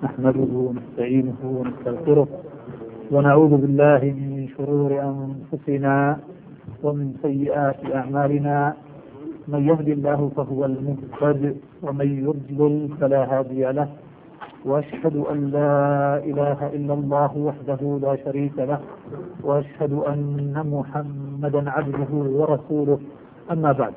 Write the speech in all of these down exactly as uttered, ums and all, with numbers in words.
نحمده ونستعينه ونستغفره ونعوذ بالله من شرور أنفسنا ومن سيئات أعمالنا. من يهد الله فهو المهتد ومن يضلل فلا هادي له، وأشهد أن لا إله إلا الله وحده لا شريك له، وأشهد أن محمدا عبده ورسوله. أما بعد،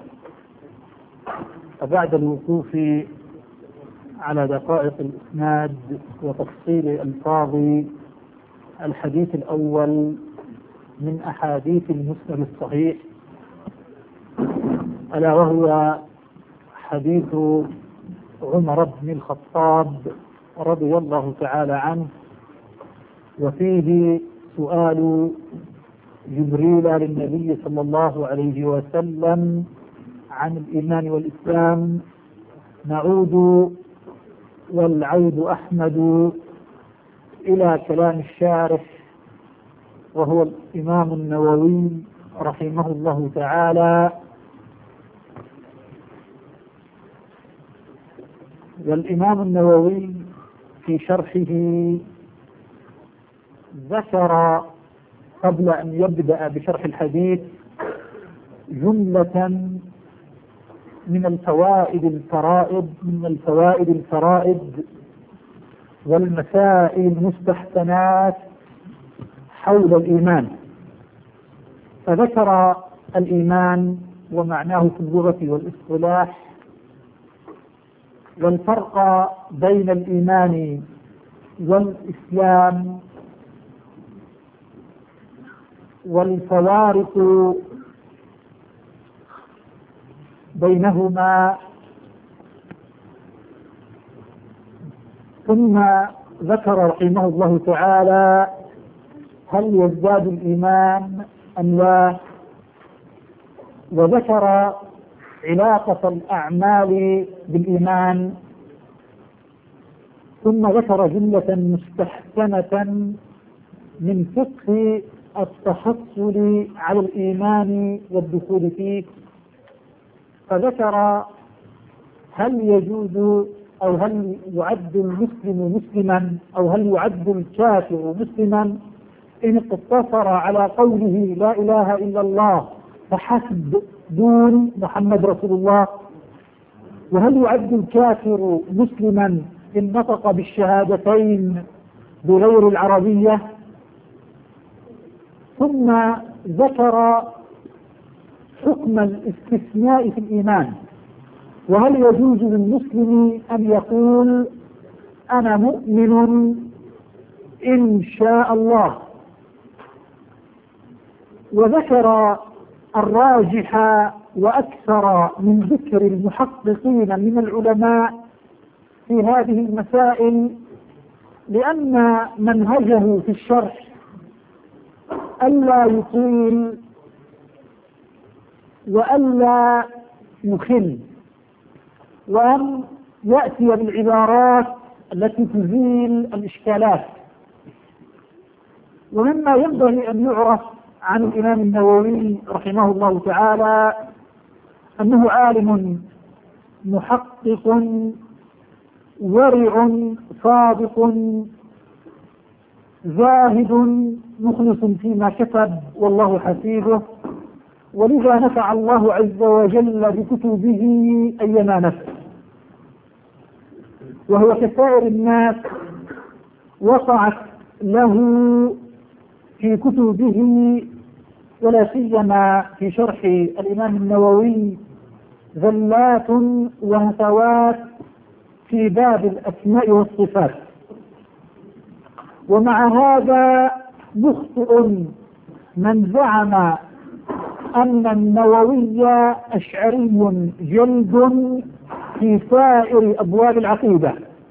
فبعد الوقوف على دقائق الإسناد وتفصيل ألفاظ الحديث الأول من أحاديث المسند الصحيح، ألا وهو حديث عمر بن الخطاب رضي الله تعالى عنه، وفيه سؤال جبريل للنبي صلى الله عليه وسلم عن الإيمان والإسلام. نعود والعود أحمد إلى كلام الشارح وهو الإمام النووي رحمه الله تعالى. والإمام النووي في شرحه ذكر قبل أن يبدأ بشرح الحديث جملة من الفوائد الفرائد من الفوائد الفرائد والمسائل المستحسنات حول الإيمان. فذكر الإيمان ومعناه في اللغة والاصطلاح، والفرق بين الإيمان والإسلام، والفوارق بينهما، ثم ذكر رحمه الله تعالى هل يزداد الإيمان أم لا، وذكر علاقة الأعمال بالإيمان، ثم ذكر جملة مستحسنة من فقه التحصل على الإيمان والدخول فيه. فذكر هل يجوز أو هل يعد المسلم مسلما أو هل يعد الكافر مسلما إن اقتصر على قوله لا إله إلا الله فحسب دون محمد رسول الله، وهل يعد الكافر مسلما إن نطق بالشهادتين بغير العربية. ثم ذكر حكم الاستثناء في الإيمان، وهل يجوز للمسلم أن يقول أنا مؤمن إن شاء الله. وذكر الراجح وأكثر من ذكر المحققين من العلماء في هذه المسائل، لأن منهجه في الشرح ألا يطيل وألا يخل، وأن يأتي بالعبارات التي تزيل الإشكالات. ومما ينبغي أن يعرف عن الإمام النووي رحمه الله تعالى أنه عالم محقق ورع صادق زاهد مخلص فيما كتب والله حسيبه، ولذا نفع الله عز وجل بكتبه أيما نفع، وهو كسائر الناس وقعت له في كتبه، ولا سيما في شرح الإمام النووي زلات وهفوات في باب الأسماء والصفات. ومع هذا مخطئ من زعم أن النووي أشعري جلد في سائر أبواب العقيدة.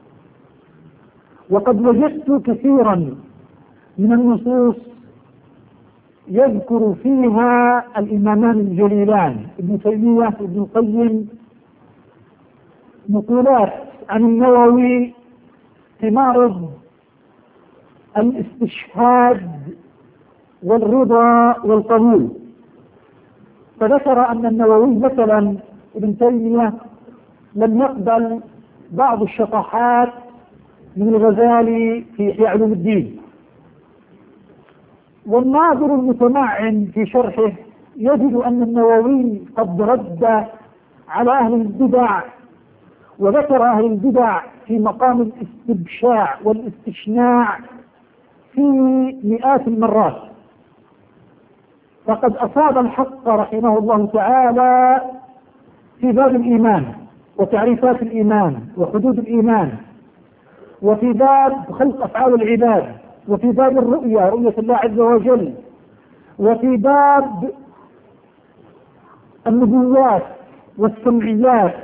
وقد وجدت كثيرا من النصوص يذكر فيها الإمامان الجليلان ابن تيمية وابن القيم نقولات عن النووي في معرض الاستشهاد والرضا والقبول. فذكر أن النووي مثلا ابن تيمية لم يقبل بعض الشطحات من الغزالي في إحياء علوم الدين. والناظر المتمعن في شرحه يجد أن النووي قد رد على أهل البدع، وذكر أهل البدع في مقام الاستبشاع والاستشناع في مئات المرات. فقد أصاب الحق رحمه الله تعالى في باب الإيمان وتعريفات الإيمان وحدود الإيمان، وفي باب خلق أفعال العباد، وفي باب الرؤية رؤية الله عز وجل، وفي باب النبوات والسمعيات،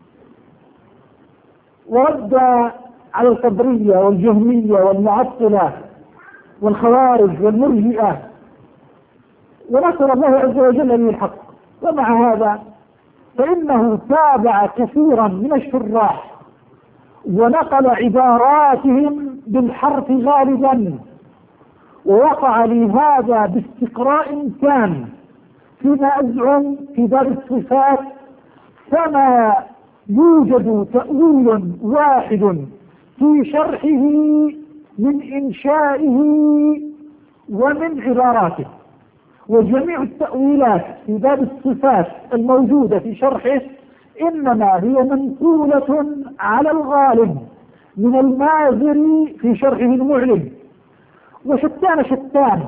ورد على القدرية والجهمية والمعطلة والخوارج والمرجئة، ونصر الله عز وجل له الحق. ومع هذا فإنه تابع كثيرا من الشراح ونقل عباراتهم بالحرف غالبا، ووقع لي هذا باستقراء تام فيما أزعم في باب الصفات، فما يوجد تأويل واحد في شرحه من إنشائه ومن عباراته، وجميع التأويلات في باب الصفات الموجودة في شرحه إنما هي منقولة على الغالب من المازري في شرحه المعلم. وشتان شتان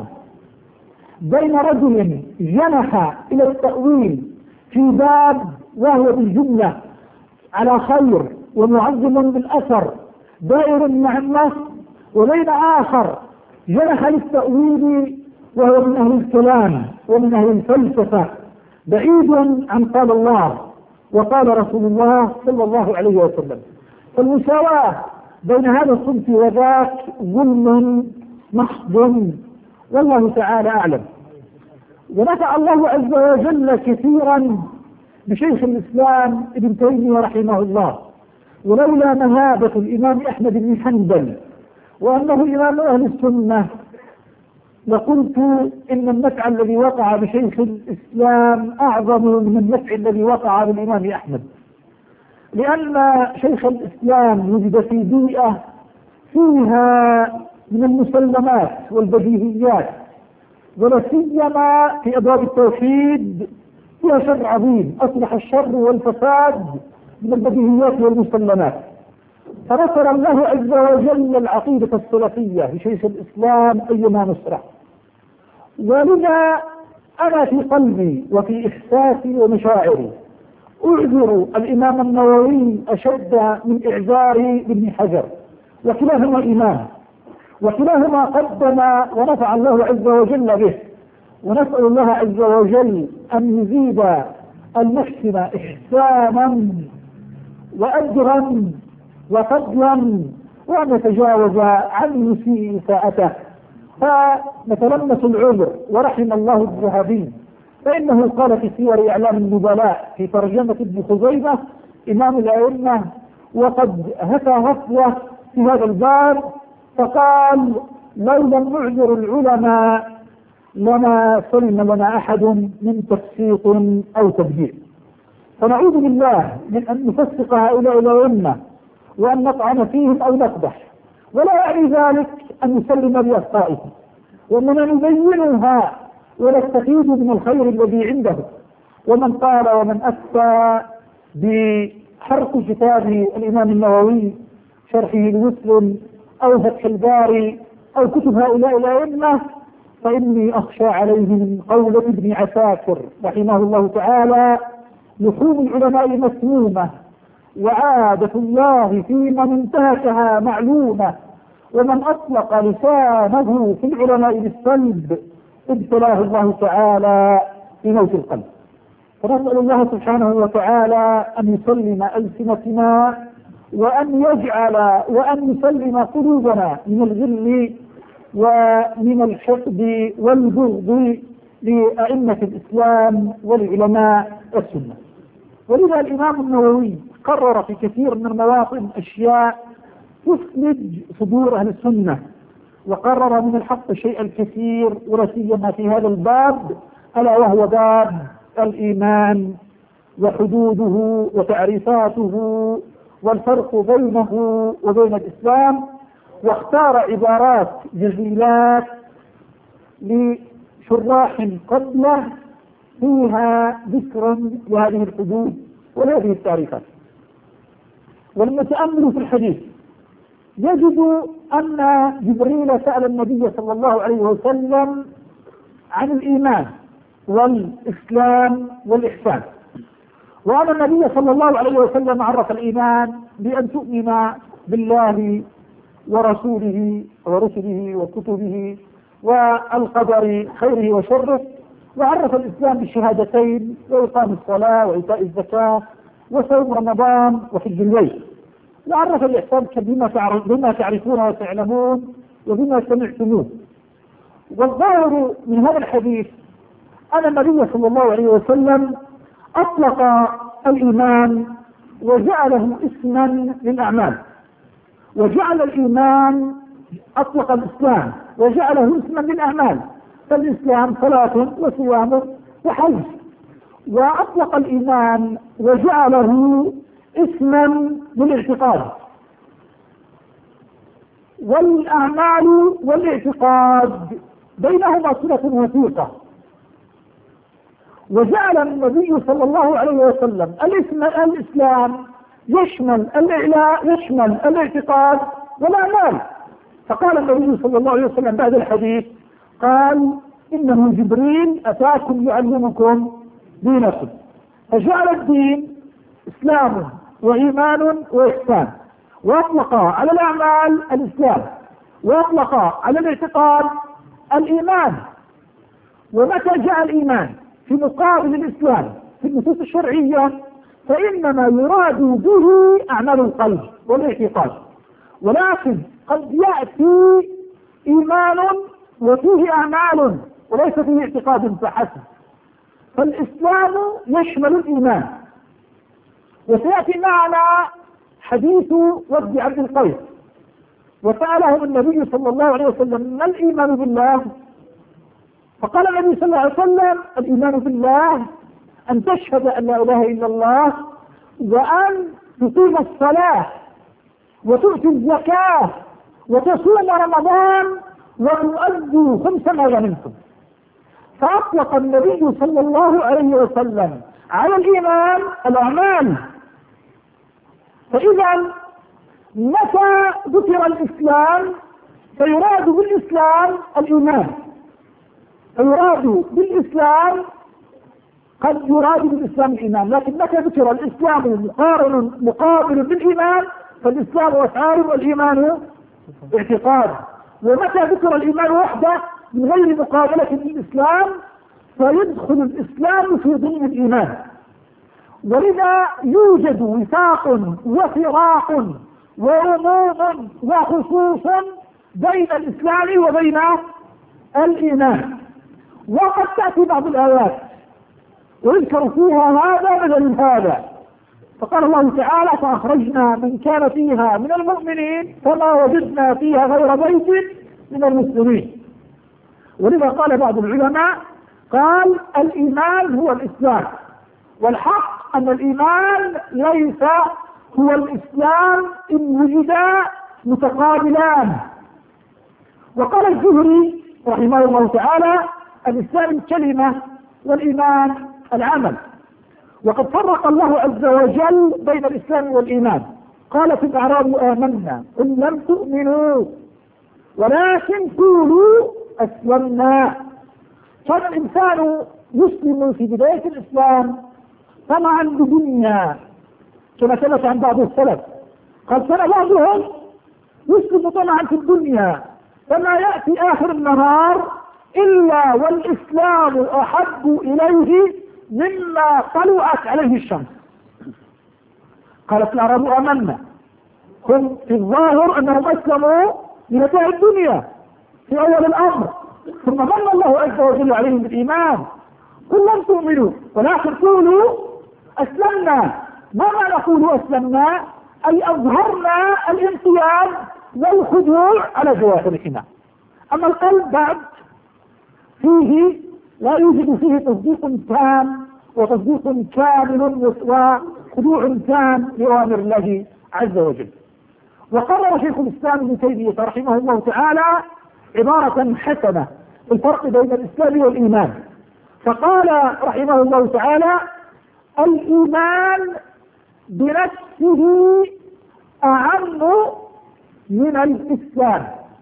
بين رجل جنح إلى التأويل في باب وهو بالجملة على خير ومعظم بالأثر دائر مع النص، وبين آخر جنح للتأويل وهو من أهل الكلام ومن أهل الفلسفة بعيد عن قال الله وقال رسول الله صلى الله عليه وسلم. فالمساواة بين هذا الصنف وذاك ظلم محض، والله تعالى أعلم. ونفع الله عز وجل كثيرا بشيخ الإسلام ابن تيمية رحمه الله، ولولا مهابة الإمام أحمد بن حنبل وأنه إمام أهل السنة لقلت إن النفع الذي وقع بشيخ الإسلام أعظم من النفع الذي وقع بالإمام أحمد، لأن شيخ الإسلام وجد في بيئة فيها من المسلمات والبديهيات، ولا سيما في أبواب التوحيد فيها شر عظيم أصبح الشر والفساد من البديهيات والمسلمات. فنصر الله عز وجل العقيدة السلفية لشيخ الإسلام أيما نصرة. ولذا أنا في قلبي وفي إحساسي ومشاعري أعذر الإمام النووي أشد من إعذاري بابن حجر، وكلاهما إمام، وكلاهما قدم ونفع الله عز وجل به. ونسأل الله عز وجل أن يزيد المحسن إحسانا وأجرا وفضلا، وأن يتجاوز عن المسيء ساءته. فنتلمس العذر. ورحم الله الذهبي فإنه قال في سير إعلام النبلاء في ترجمة ابن خزيمة إمام الأئمة، وقد هفى هفوة في هذا الباب، فقال: لولا نعذر العلماء لما سلم لنا أحد من تفسيق أو تبديع. فنعوذ بالله من أن نفسق هؤلاء الأئمة وأن نطعن فيهم أو نقدح، ولا يعني ذلك أن نسلم بأخطائهم، وأننا نبينها ونستفيد من الخير الذي عنده. ومن قال ومن أفتى بحرق كتاب الإمام النووي شرحه المسلم أو فتح الباري أو كتب هؤلاء الأئمة فإني أخشى عليه من قول ابن عساكر رحمه الله تعالى: لحوم العلماء مسمومة وعادة الله في من انتهكها معلومة، ومن أطلق لسانه في العلماء بالسلب ابتلاه الله تعالى بموت القلب. فنسأل الله سبحانه وتعالى أن يسلم ألسنتنا وأن يجعل وأن يسلم قلوبنا من الغل ومن الحقد والبغض لأئمة الإسلام والعلماء والسنة. ولذا الإمام النووي قرر في كثير من المواطن أشياء تثلج صدور أهل السنة، وقرر من الحق الشيء الكثير، ولا سيما في هذا الباب ألا وهو باب الإيمان وحدوده وتعريفاته والفرق بينه وبين الإسلام. واختار عبارات جزيلات لشراح قبله فيها ذكر لهذه الحدود ولهذه التعريفات. والمتأمل في الحديث يجد أن جبريل سأل النبي صلى الله عليه وسلم عن الإيمان والإسلام والإحسان، وأن النبي صلى الله عليه وسلم عرف الإيمان بأن تؤمن بالله ورسوله ورسله وكتبه والقدر خيره وشره، وعرف الإسلام بالشهادتين وإقام الصلاة وإيتاء الزكاة وصوم رمضان وحج البيت، وعرف الإحسان بما تعرفون وتعلمون وبما سمعتموه. والظاهر من هذا الحديث أن النبي صلى الله عليه وسلم أطلق الإيمان وجعله اسما للأعمال، وجعل الإيمان أطلق الإسلام وجعله اسما للأعمال، فالإسلام صلاة وصيام وحج، وأطلق الإيمان وجعله اسما للاعتقاد. والأعمال والاعتقاد بينهما صلة وثيقة، وجعل النبي صلى الله عليه وسلم الاسم الإسلام يشمل الإعلاء يشمل الاعتقاد والأعمال. فقال النبي صلى الله عليه وسلم بعد الحديث قال إنه جبريل أتاكم يعلمكم دينكم، فجعل الدين إسلام وإيمان وإحسان، وأطلق على الأعمال الإسلام، وأطلق على الاعتقاد الإيمان. ومتى جاء الإيمان في مقابل الإسلام في النصوص الشرعية فإنما يراد به أعمال القلب والاعتقاد، ولكن قد يأتي إيمان وفيه أعمال وليس فيه اعتقاد فحسب، فالإسلام يشمل الإيمان. وسيأتي معنا حديث وفد عبد القيس، وسأله النبي صلى الله عليه وسلم ما الإيمان بالله؟ فقال النبي صلى الله عليه وسلم الإيمان بالله أن تشهد أن لا إله إلا الله، وأن تقيم الصلاة، وتؤتي الزكاة، وتصوم رمضان، وتؤدوا خمس ما غنمتم. فأطلق النبي صلى الله عليه وسلم على الإيمان الأعمال. فإذا متى ذكر الإسلام فيراد بالإسلام الإيمان، فيراد بالإسلام قد يراد بالإسلام الإيمان، لكن متى ذكر الإسلام مقارن مقابل بالإيمان فالإسلام أفعال والإيمان اعتقاد. ومتى ذكر الإيمان وحده من غير مقابلة للإسلام فيدخل الإسلام في ضمن الإيمان. ولذا يوجد وفاق وفراق وعموم وخصوص بين الإسلام وبين الإيمان. وقد تأتي بعض الآيات ويذكر فيها هذا بدل هذا، فقال الله تعالى فأخرجنا من كان فيها من المؤمنين فما وجدنا فيها غير بيت من المسلمين. ولذا قال بعض العلماء قال الإيمان هو الإسلام، والحق أن الإيمان ليس هو الإسلام إن وجدا متقابلان. وقال الزهري رحمه الله تعالى الإسلام الكلمة والإيمان العمل. وقد فرق الله عز وجل بين الإسلام والإيمان، قال في الأعراب آمنا قل لم تؤمنوا ولكن قولوا أسلمنا. كان الإنسان يسلم في بداية الإسلام طمعا بدنيا كما ثبت عن بعض السلف، قال كان بعضهم يسلم طمعا في الدنيا فما يأتي آخر النهار إلا والإسلام أحب إليه مما طلعت عليه الشمس. قالت الأعراب آمنا، هم في الظاهر أنهم أسلموا لمتاع الدنيا في أول الأمر، ثم من الله عز وجل عليهم بالإيمان قل لم تؤمنوا ولكن قولوا أسلمنا. ما معنى قولوا أسلمنا؟ أي أظهرنا الانقياد والخضوع على جوارحنا. أما القلب بعد فيه لا يوجد فيه تصديق تام وتصديق كامل وخضوع تام لأوامر الله عز وجل. وقرر شيخ الإسلام ابن تيمية رحمه الله تعالى عبارة حسنة في الفرق بين الإسلام والإيمان، فقال رحمه الله تعالى: الإيمان بنفسه أعم من الإسلام،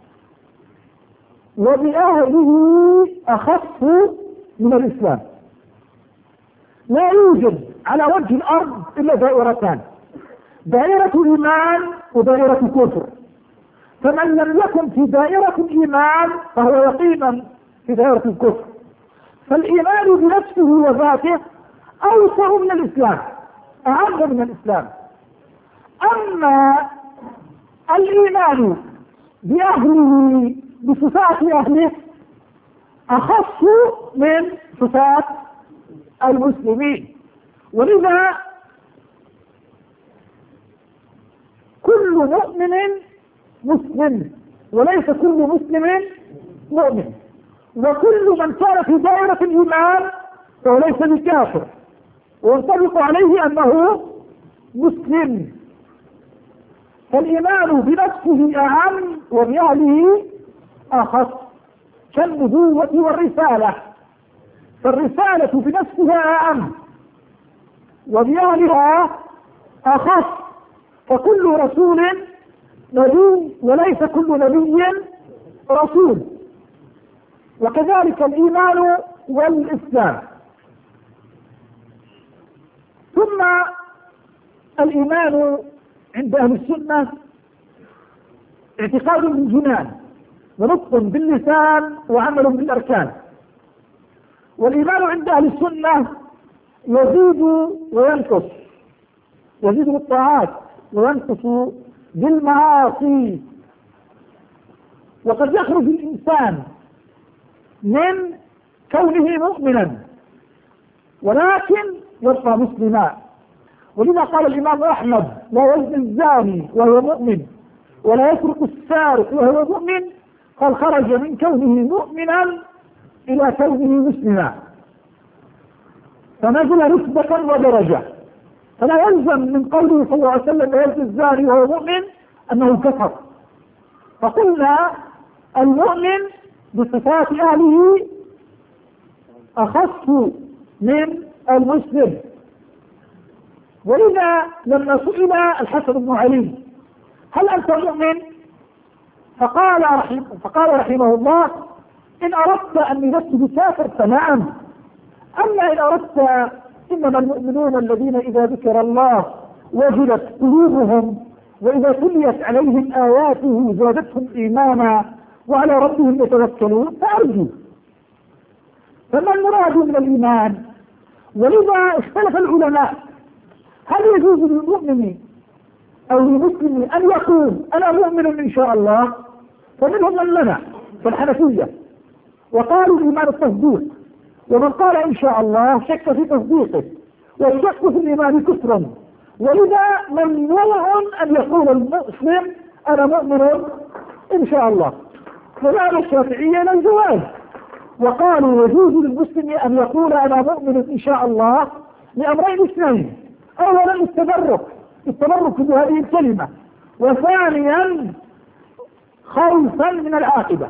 وبأهله أخف من الإسلام. لا يوجد على وجه الأرض إلا دائرتان: دائرة الإيمان ودائرة الكفر. فمن لم يكن في دائرة الإيمان فهو يقينا في دائرة الكفر. فالإيمان بنفسه وذاته أوسع من الإسلام، أعم من الإسلام. أما الإيمان بأهله بصفات أهله أخص من صفات المسلمين. ولذا كل مؤمن مسلم وليس كل مسلم مؤمن، وكل من كان في دائرة الإيمان فهو ليس بكافر، وينطبق عليه أنه مسلم. فالإيمان بنفسه أعم وبأهله أخص، كالنبوة والرسالة. فالرسالة بنفسها أعم وبأهلها أخص، فكل رسول نبي وليس كل نبي رسول. وكذلك الإيمان والإسلام. ثم الإيمان عند أهل السنة اعتقاد بالجنان ونطق باللسان وعمل بالأركان. والإيمان عند أهل السنة يزيد وينقص، يزيد بالطاعات وينقص بالمعاصي. وقد يخرج الإنسان من كونه مؤمنا ولكن يبقى مسلما. ولذا قال الإمام أحمد: لا يزني الزاني وهو مؤمن ولا يسرق السارق وهو مؤمن. قال: خرج من كونه مؤمنا إلى كونه مسلما، فنزل رتبة ودرجة. فلا يلزم من قوله صلى الله عليه وسلم: لا يزني الزاني وهو مؤمن أنه كفر. فقلنا المؤمن بصفات أهله أخص من المسلم. ولذا لما سئل الحسن بن علي: هل أنت مؤمن؟ فقال رحمه, فقال رحمه الله: إن أردت أن لست بكافر فنعم، أما إن أردت إنما المؤمنون الذين إذا ذكر الله وجلت قلوبهم وإذا تليت عليهم آياته زادتهم إيمانا وعلى ربهم يتوكلون فأرجو. فما المراد من الإيمان؟ ولذا اختلف العلماء: هل يجوز للمؤمن أو للمسلم أن يقول أنا مؤمن إن شاء الله؟ فمنهم من منع فالحنفية وقالوا الإيمان التصديق، ومن قال إن شاء الله شك في تصديقه، والشك في الإيمان كفر. ولذا ممنوع أن يقول المسلم أنا مؤمن إن شاء الله. فذهب الشافعية إلى الجواز وقالوا يجوز للمسلم أن يقول أنا مؤمن إن شاء الله لأمرين اثنين: أولا التبرك التبرك بهذه الكلمة، وثانيا خوفا من العاقبة.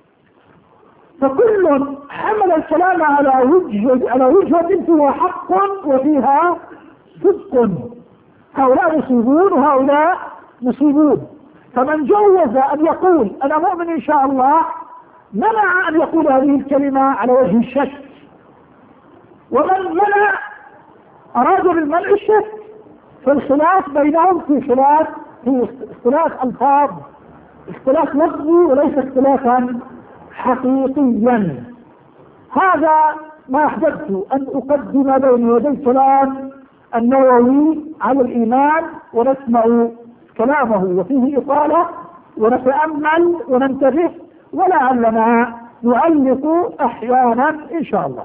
فكل حمل الكلام على وجه على وجهة فيها حق وفيها صدق، هؤلاء مصيبون وهؤلاء مصيبون. فمن جوز أن يقول أنا مؤمن إن شاء الله منع أن يقول هذه الكلمة على وجه الشك، ومن منع أراد بالمنع الشك. فالخلاف بينهم في خلاف في اختلاف ألفاظ، اختلاف لفظي وليس اختلافا حقيقيا. هذا ما أحببت أن أقدم بين يدي كلام النووي على الإيمان، ونسمع كلامه وفيه إطالة، ونتأمل وننتبه، ولعلنا نعلق أحيانا إن شاء الله.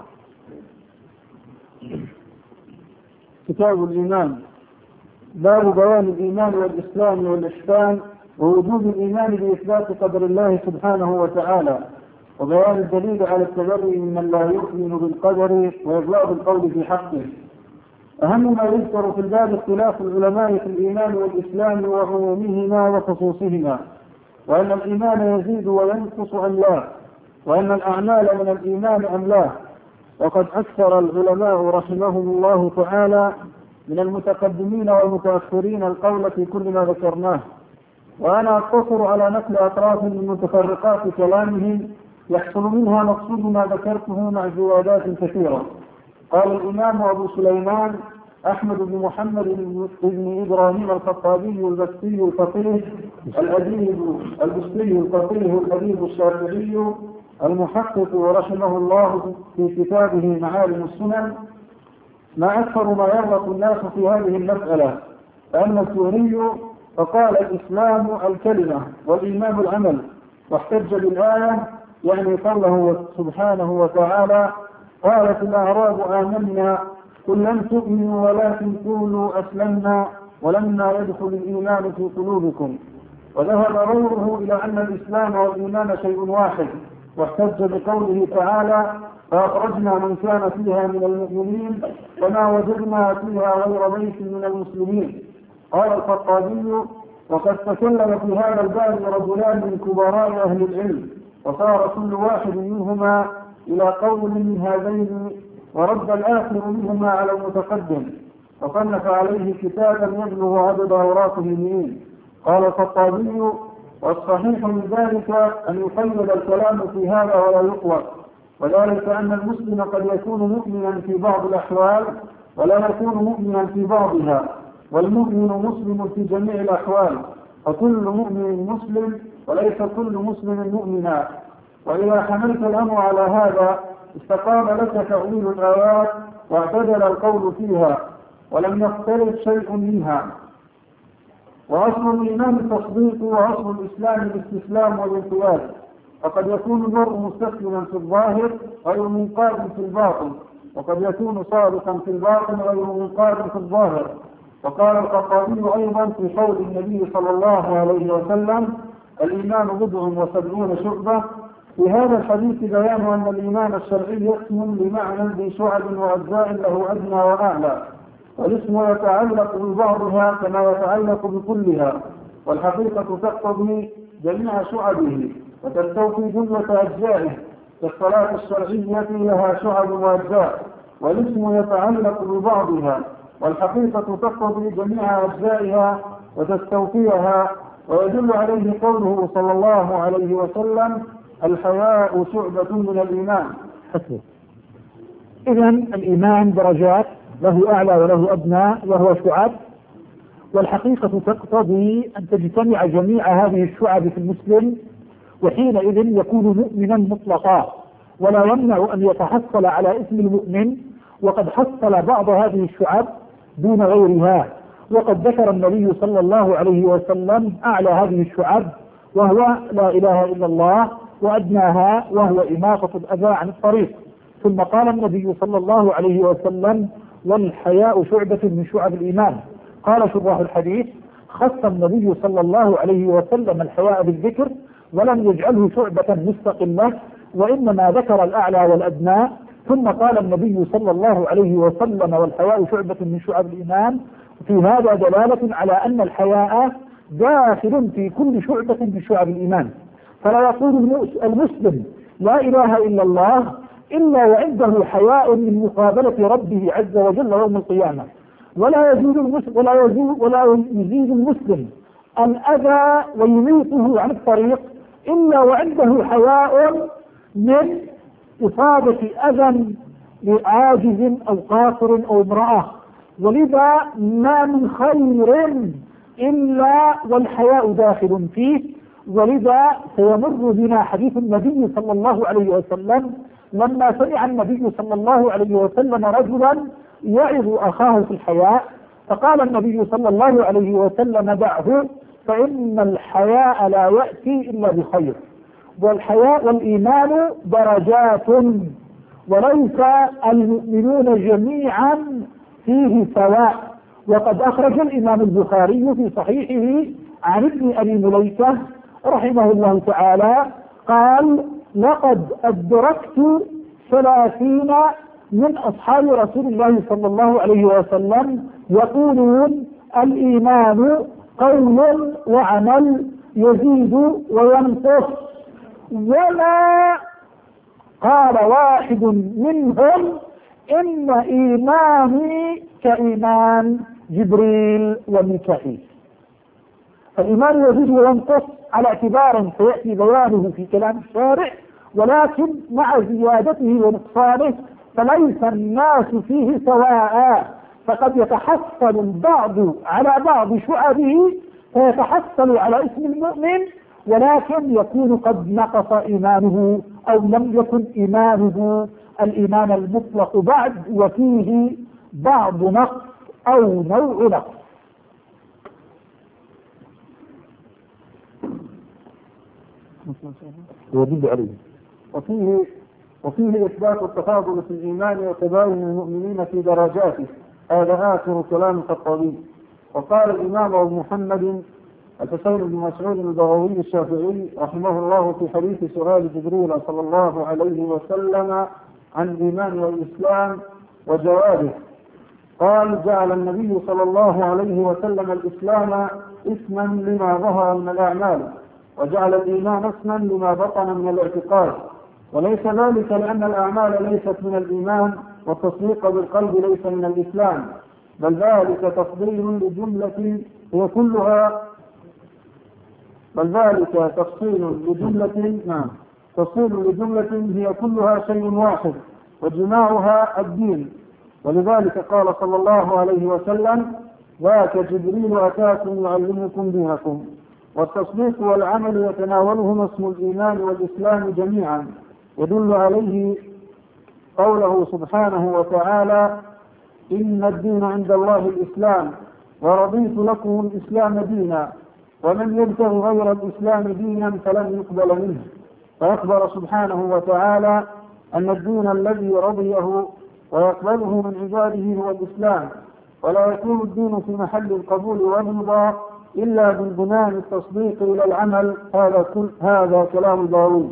كتاب الإيمان. باب بيان الإيمان والإسلام والإحسان ووجوب الإيمان بإثبات قدر الله سبحانه وتعالى، وبيان الدليل على التبرئ ممن لا يؤمن بالقدر وإغلاظ القول في حقه. أهم ما يذكر في الباب اختلاف العلماء في الإيمان والإسلام وعمومهما وخصوصهما، وأن الإيمان يزيد وينقص أم لا، وأن الأعمال من الإيمان أم لا. وقد أكثر العلماء رحمهم الله تعالى من المتقدمين والمتأخرين القول في كل ما ذكرناه، وأنا أقتصر على نقل أطراف من متفرقات كلامهم يحصل منها مقصود ما ذكرته مع زيادات كثيرة. قال الإمام أبو سليمان أحمد بن محمد بن إبراهيم الخطابي البستي الفقيه الأديب البستي الفقيه الأديب الشافعي المحقق رحمه الله في كتابه معالم السنن: ما أكثر ما يغلط الناس في هذه المسألة. فأما الثوري فقال الإسلام الكلمة والإيمان العمل، واحتج بالآية يعني قوله سبحانه وتعالى: قالت الأعراب آمنا قل لم تؤمنوا ولكن قولوا أسلمنا ولما يدخل الإيمان في قلوبكم. وذهب غيره إلى أن الإسلام والإيمان شيء واحد، واحتج بقوله تعالى: فأخرجنا من كان فيها من المؤمنين وما وجدنا فيها غير بيت من المسلمين. قال الخطابي: وقد تكلم في هذا الباب رجلان من كبراء أهل العلم، وصار كل واحد منهما إلى قول من هذين، ورد الآخر منهما على المتقدم، وصنف عليه كتابا يبلغ عدد أوراقه المئين. قال الخطابي: والصحيح من ذلك أن يقيد الكلام في هذا ولا يطلق، وذلك أن المسلم قد يكون مؤمنا في بعض الأحوال ولا يكون مؤمنا في بعضها، والمؤمن مسلم في جميع الأحوال، فكل مؤمن مسلم وليس كل مسلم مؤمنا. وإذا حملت الأمر على هذا استقام لك تأويل الآيات واعتدل القول فيها ولم يختلف شيء منها. وأصل الإيمان التصديق، وأصل الإسلام الاستسلام والانقياد، فقد يكون المرء مستسلما في الظاهر غير منقاد في الباطن، وقد يكون صادقا في الباطن غير منقاد في الظاهر. وقال الخطابي أيضا في قول النبي صلى الله عليه وسلم: الإيمان بضع وسبعون شعبة. في هذا الحديث بيان أن الإيمان الشرعي يقسم بمعنى ذي شعب وأجزاء له أدنى وأعلى، والاسم يتعلق ببعضها كما يتعلق بكلها، والحقيقة تقتضي جميع شعبه وتستوفي جملة أجزائه، كالصلاة الشرعية لها شعب وأجزاء، والاسم يتعلق ببعضها والحقيقة تقتضي جميع أجزائها وتستوفيها. ويدل عليه قوله صلى الله عليه وسلم: الحياء شعبة من الإيمان. إذن الإيمان درجات، له أعلى وله أدنى وهو شعب، والحقيقة تقتضي أن تجتمع جميع هذه الشعب في المسلم، وحينئذ يكون مؤمنا مطلقا، ولا يمنع أن يتحصل على اسم المؤمن، وقد حصل بعض هذه الشعب دون غيرها. وقد ذكر النبي صلى الله عليه وسلم أعلى هذه الشعب وهو لا إله إلا الله، وأدناها وهو إماطة الأذى عن الطريق. ثم قال النبي صلى الله عليه وسلم: والحياء شعبة من شعب الإيمان. قال شراح الحديث: خص النبي صلى الله عليه وسلم الحياء بالذكر ولم يجعله شعبة مستقلة، وإنما ذكر الأعلى والأدنى. ثم قال النبي صلى الله عليه وسلم: والحياء شعبة من شعب الإيمان. في هذا دلالة على أن الحياء داخل في كل شعبة من شعب الإيمان، فلا يقول المسلم لا إله إلا الله إلا وعنده حياء من مقابلة ربه عز وجل يوم القيامة، ولا يزيد المسلم ولا يزيد ولا يزيد المسلم الأذى ويميته عن الطريق إلا وعنده حياء من إصابة أذى لعاجز أو قاصر أو امرأة. ولذا ما من خير إلا والحياء داخل فيه. ولذا سيمر بنا حديث النبي صلى الله عليه وسلم لما سمع النبي صلى الله عليه وسلم رجلا يعظ أخاه في الحياء، فقال النبي صلى الله عليه وسلم: دعه فإن الحياء لا يأتي إلا بخير. والحياء والإيمان درجات، وليس المؤمنون جميعا فيه سواء. وقد أخرج الإمام البخاري في صحيحه عن ابن أبي مليكة رحمه الله تعالى قال: لقد أدركت ثلاثين من أصحاب رسول الله صلى الله عليه وسلم يقولون الإيمان قول وعمل يزيد وينقص، ولا قال واحد منهم إن إيماني كإيمان جبريل وميكائيل. الإيمان يزيد وينقص على اعتبار سيأتي بيانه في كلام الشارع، ولكن مع زيادته ونقصانه فليس الناس فيه سواء، فقد يتحصل البعض على بعض شعبه فيتحصل على اسم المؤمن، ولكن يكون قد نقص إيمانه أو لم يكن إيمانه الإيمان المطلق بعد، وفيه بعض نقص أو نوع نقص. ويدل عليه. وفيه وفيه إثبات التفاضل في الإيمان وتباين المؤمنين في درجاته. هذا آخر كلام الخطابي. وقال الإمام أبو محمد الحسين بن مسعود البغوي الشافعي رحمه الله في حديث سؤال جبريل صلى الله عليه وسلم عن الإيمان والإسلام وجوابه، قال: جعل النبي صلى الله عليه وسلم الإسلام اسما لما ظهر من الأعمال، وجعل الإيمان اسما لما بطن من الاعتقاد، وليس ذلك لأن الأعمال ليست من الإيمان والتصديق بالقلب ليس من الإسلام، بل ذلك تفضيل لجملة هي كلها بل ذلك تفصيل لجملة نعم تفصيل لجملة هي كلها شيء واحد وجماعها الدين. ولذلك قال صلى الله عليه وسلم: ذاك جبريل أتاكم يعلمكم دينكم. والتصديق والعمل يتناولهما اسم الإيمان والإسلام جميعا، يدل عليه قوله سبحانه وتعالى: إن الدين عند الله الإسلام ورضيت لكم الإسلام دينا ومن يبتغي غير الإسلام دينا فلن يقبل منه. فأخبر سبحانه وتعالى أن الدين الذي رضيه ويقبله من عباده هو الإسلام، ولا يكون الدين في محل القبول والرضا إلا بالبناء التصديق إلى العمل. هذا كل هذا كلام البغوي.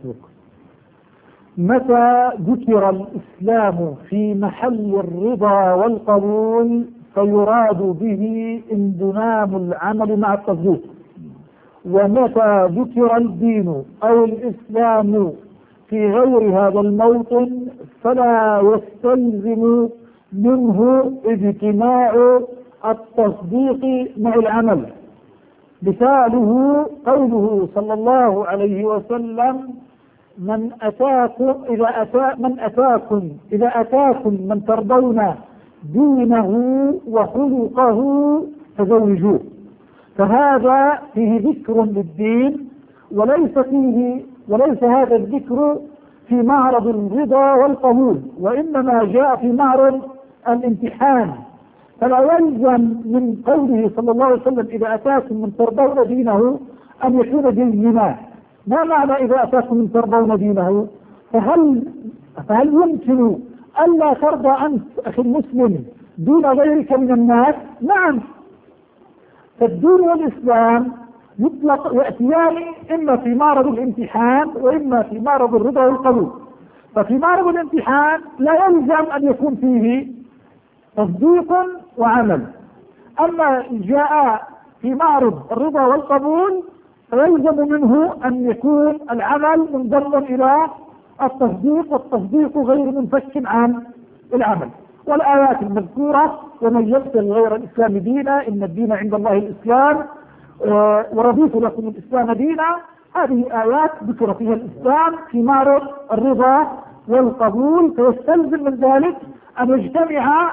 متى ذكر الإسلام في محل الرضا والقبول فيراد به انضمام العمل مع التصديق، ومتى ذكر الدين أو الإسلام في غير هذا الموطن فلا يستلزم منه اجتماع التصديق مع العمل. مثاله قوله صلى الله عليه وسلم: من أتاكم إذا أتى من أتاكم إذا أتاكم من ترضون دينه وخلقه فزوجوه. فهذا فيه ذكر للدين، وليس فيه وليس هذا الذكر في معرض الرضا والقبول، وإنما جاء في معرض الامتحان. فلا يلزم من قوله صلى الله عليه وسلم: إذا أتاكم من ترضون دينه أن يكون ديننا. ما معنى إذا أتاكم من ترضون دينه؟ فهل فهل يمكن ألا ترضى أنت أخي المسلم دون غيرك من الناس؟ نعم. فالدين والإسلام يطلق يأتيان إما في معرض الامتحان وإما في معرض الرضا والقبول. ففي معرض الامتحان لا يلزم أن يكون فيه تصديق وعمل، أما جاء في معرض الرضا والقبول فيلزم منه أن يكون العمل منضما إلى التصديق، والتصديق غير منفك عن العمل. والآيات المذكورة: ومن يبتغي غير الإسلام دينا إن الدين عند الله الإسلام ورضيت لكم الإسلام دينا، هذه آيات ذكر فيها الإسلام في معرض الرضا والقبول، فيستلزم من ذلك أن يجتمع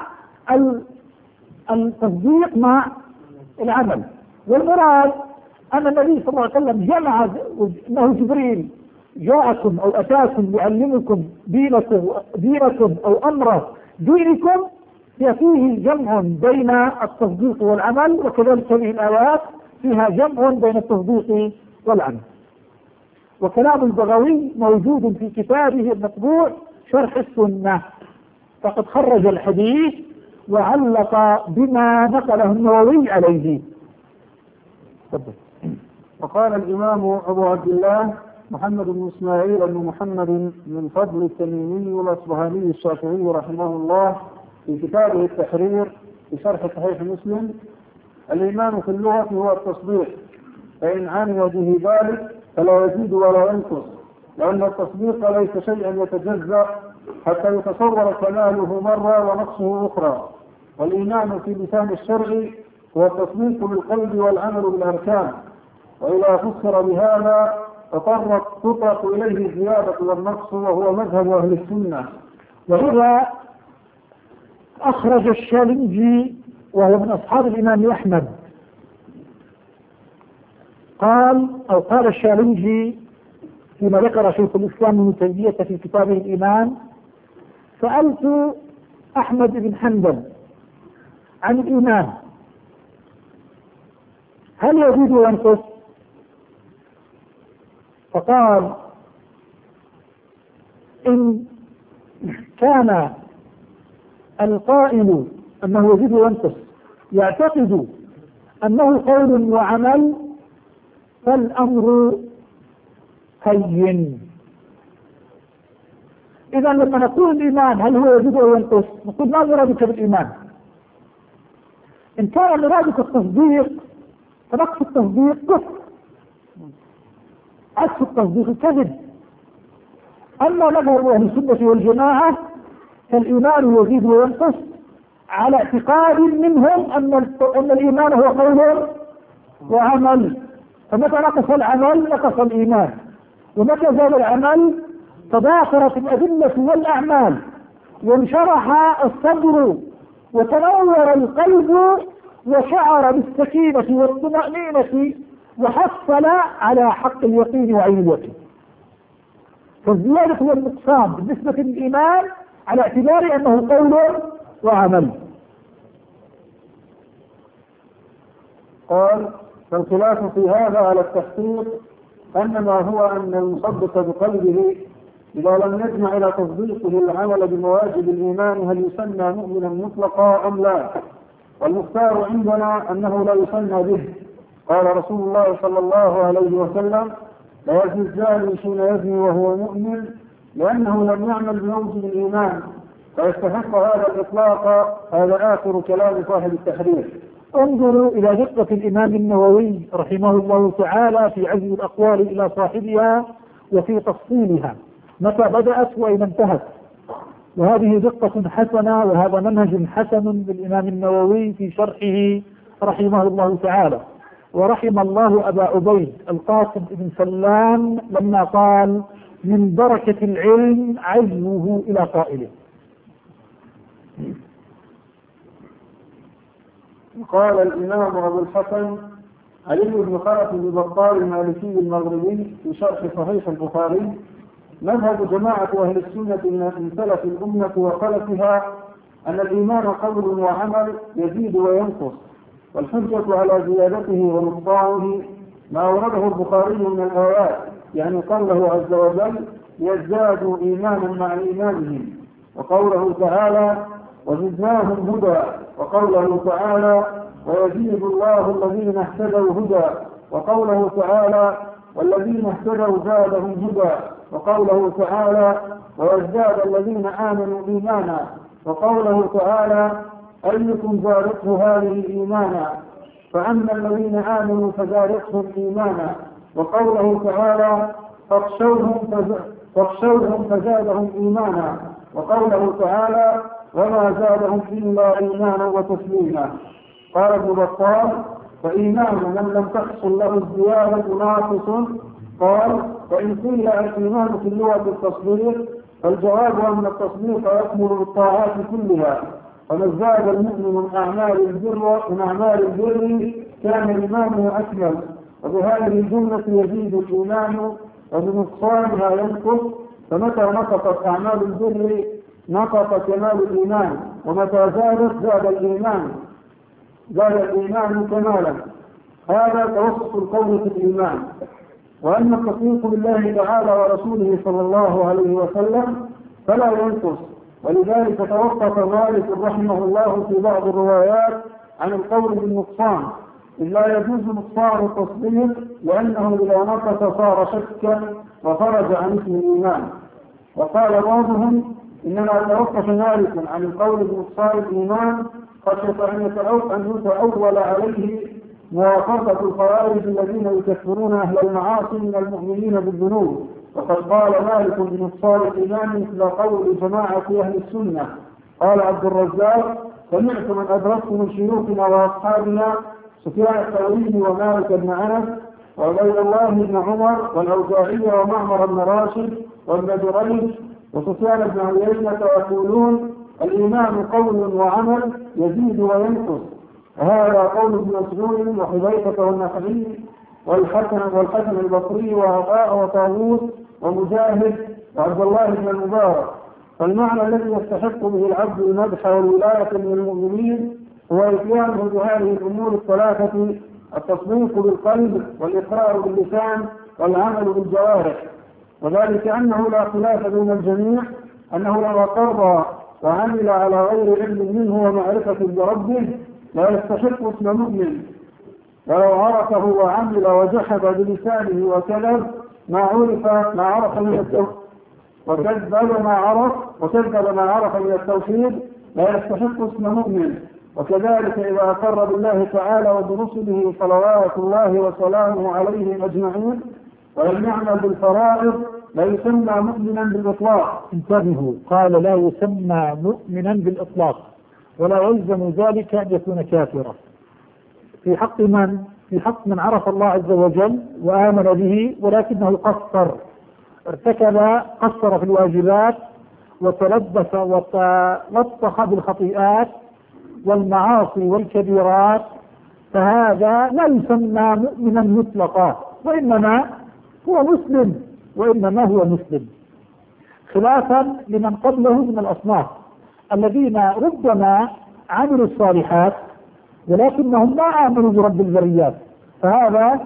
التصديق مع العمل. والمراد أن النبي صلى الله عليه وسلم جمع أنه جبريل جاءكم أو أتاكم يعلمكم دينكم دينكم أو أمر دينكم، فيه جمع بين التصديق والعمل، وكذلك هذه الآيات فيها جمع بين التصديق والعمل. وكلام البغوي موجود في كتابه المطبوع شرح السنة، فقد خرج الحديث وعلق بما نقله النووي عليه. وقال الإمام أبو عبد الله محمد بن إسماعيل بن محمد بن فضل التميمي الأصبهاني الشافعي رحمه الله في كتابه التحرير في شرح صحيح مسلم: الإيمان في اللغة هو التصديق، فإن عمل به ذلك فلا يزيد ولا ينقص، لأن التصديق ليس شيئا يتجزأ حتى يتصور كماله مرة ونقصه أخرى. والإيمان في لسان الشرع هو التصديق بالقلب والعمل بالأركان، وإذا فسر بهذا فطرق تطرق إليه الزيادة والنقص، وهو مذهب أهل السنة. وإذا أخرج الشالنجي وهو من أصحاب الإمام أحمد قال أو قال الشالنجي فيما ذكر شيخ الإسلام ابن تيمية في كتابه الإيمان: سألت أحمد بن حنبل عن الإيمان هل يزيد وينقص؟ فقال: إن كان القائل أنه يزيد وينقص يعتقد أنه قول وعمل فالأمر هين. إذا لما نقول الإيمان هل هو يزيد أو ينقص نقول ما مرادك بالإيمان؟ إن كان مرادك التصديق فنقص التصديق كفر، عكس التصديق كذب. أما مذهب أهل السنة والجماعة فالإيمان يزيد وينقص على اعتقاد منهم أن أن الإيمان هو قول وعمل، فمتى نقص العمل نقص الإيمان، ومتى زاد العمل تضافرت الأدلة والأعمال وانشرح الصدر وتنور القلب وشعر بالسكينة والطمأنينة وحصل على حق اليقين وعين اليقين. فالزيادة والنقصان بالنسبة للإيمان على اعتبار أنه قول وعمل. قال: فالخلاف في هذا على التحقيق أنما هو أن المصدق بقلبه إذا لم يجمع إلى تصديقه العمل بمواجب الإيمان هل يسمى مؤمنا مطلقا أم لا؟ والمختار عندنا أنه لا يسمى به. قال رسول الله صلى الله عليه وسلم: لا يزني الزاني حين يزني وهو مؤمن، لأنه لم يعمل بموجب الإيمان، فيستحق هذا الإطلاق. هذا آخر كلام صاحب التحرير. انظروا إلى دقة الإمام النووي رحمه الله تعالى في عزم الأقوال إلى صاحبها وفي تفصيلها متى بدأت وإن انتهت، وهذه دقة حسنة وهذا منهج حسن بالإمام النووي في شرحه رحمه الله تعالى. ورحم الله أبا عبيد القاسم بن سلام لما قال: من بركة العلم عزمه إلى قائله. قال الإمام أبو الحسن علي بن خلف بن بطال المالكي المغربي في شرح صحيح البخاري: مذهب جماعة أهل السنة من سلف الأمة وخلفها أن الإيمان قول وعمل يزيد وينقص، والحجة على زيادته ونقصانه ما أورده البخاري من الآيات، يعني قوله عز وجل: يزدادوا إيمانا مع إيمانهم، وقوله تعالى: وزدناهم هدى، وقوله تعالى: ويزيد الله الذين اهتدوا هدى، وقوله تعالى: والذين اهتدوا زادهم هدى، وقوله تعالى: ويزداد الذين آمنوا إيمانا، وقوله تعالى: أيكم زادته هذه إيمانا، فأما الذين آمنوا فزادتهم إيمانا، وقوله تعالى: فاخشوهم فزادهم إيمانا، وقوله تعالى: وما زادهم إلا إيمانا وتسليما. قال ابن بطال: فإيمان من لم تحصل له الزيادة ناقص. قال: فإن قيل الإيمان في اللغة التصديق فالجواب أن التصديق يكمل بالطاعات كلها، فمن زاد المؤمن من أعمال البر من أعمال البر كان إيمانه أكمل، وبهذه الجملة يزيد الإيمان وبنقصانها ينقص، فمتى نقصت أعمال البر نقص كمال الإيمان، ومتى زادت زاد الإيمان زاد الإيمان كمالا. هذا توسط القول في الإيمان. وأما التصديق بالله تعالى ورسوله صلى الله عليه وسلم فلا ينقص، ولذلك توقف مالك رحمه الله في بعض الروايات عن القول بالنقصان، إذ لا يجوز نقصان التصديق لأنه إذا نقص صار شكا وخرج عن اسم الإيمان. وقال بعضهم إنما توقف مالك عن القول بنقصان الإيمان خشية أن يتأول عليه موافقة الخوارج الذين يكفرون أهل المعاصي من المؤمنين بالذنوب، وقد قال مالك بنقصان الإيمان مثل قول جماعة أهل السنة. قال عبد الرزاق سمعت من أدركت من شيوخنا وأصحابنا سفيان الثوري ومالك بن أنس وعبيد الله بن عمر والأوزاعي ومعمر بن راشد وابن جريج وسفيان بن عيينة يقولون الإيمان قول وعمل يزيد وينقص. وهذا قول ابن مسعود وحذيفة والنخعي والحسن والحسن البصري وعطاء وطاووس ومجاهد وعبد الله بن المبارك. فالمعنى الذي يستحق به العبد المدح والولاية من المؤمنين هو إتيانه بهذه الأمور الثلاثة: التصديق بالقلب والإقرار باللسان والعمل بالجوارح. وذلك أنه لا خلاف بين الجميع أنه لو أقر وعمل على غير علم منه ومعرفة بربه لا يستحق اسم مؤمن، ولو عرفه وعمل وجحد بلسانه وكذب ما عرف ما عرف من التوحيد وكذب ما عرف وكذب ما عرف من التوحيد لا يستحق اسم مؤمن. وكذلك إذا أقر بالله تعالى وبرسله صلوات الله وسلامه عليهم أجمعين ولم يعمل بالفرائض لا يسمى مؤمنا بالإطلاق. انتبهوا، قال لا يسمى مؤمنا بالإطلاق، ولا يلزم ذلك أن يكون كافرا. في حق من؟ في حق من عرف الله عز وجل وآمن به ولكنه قصر، ارتكب قصر في الواجبات وتلبس وتلطخ بالخطيئات والمعاصي والكبيرات، فهذا لا يسمى مؤمنا مطلقا، وإنما هو مسلم وإنما هو مسلم، خلافا لمن قبله من الأصناف الذين ربما عملوا الصالحات ولكنهم لا آمنوا برب البريات، فهذا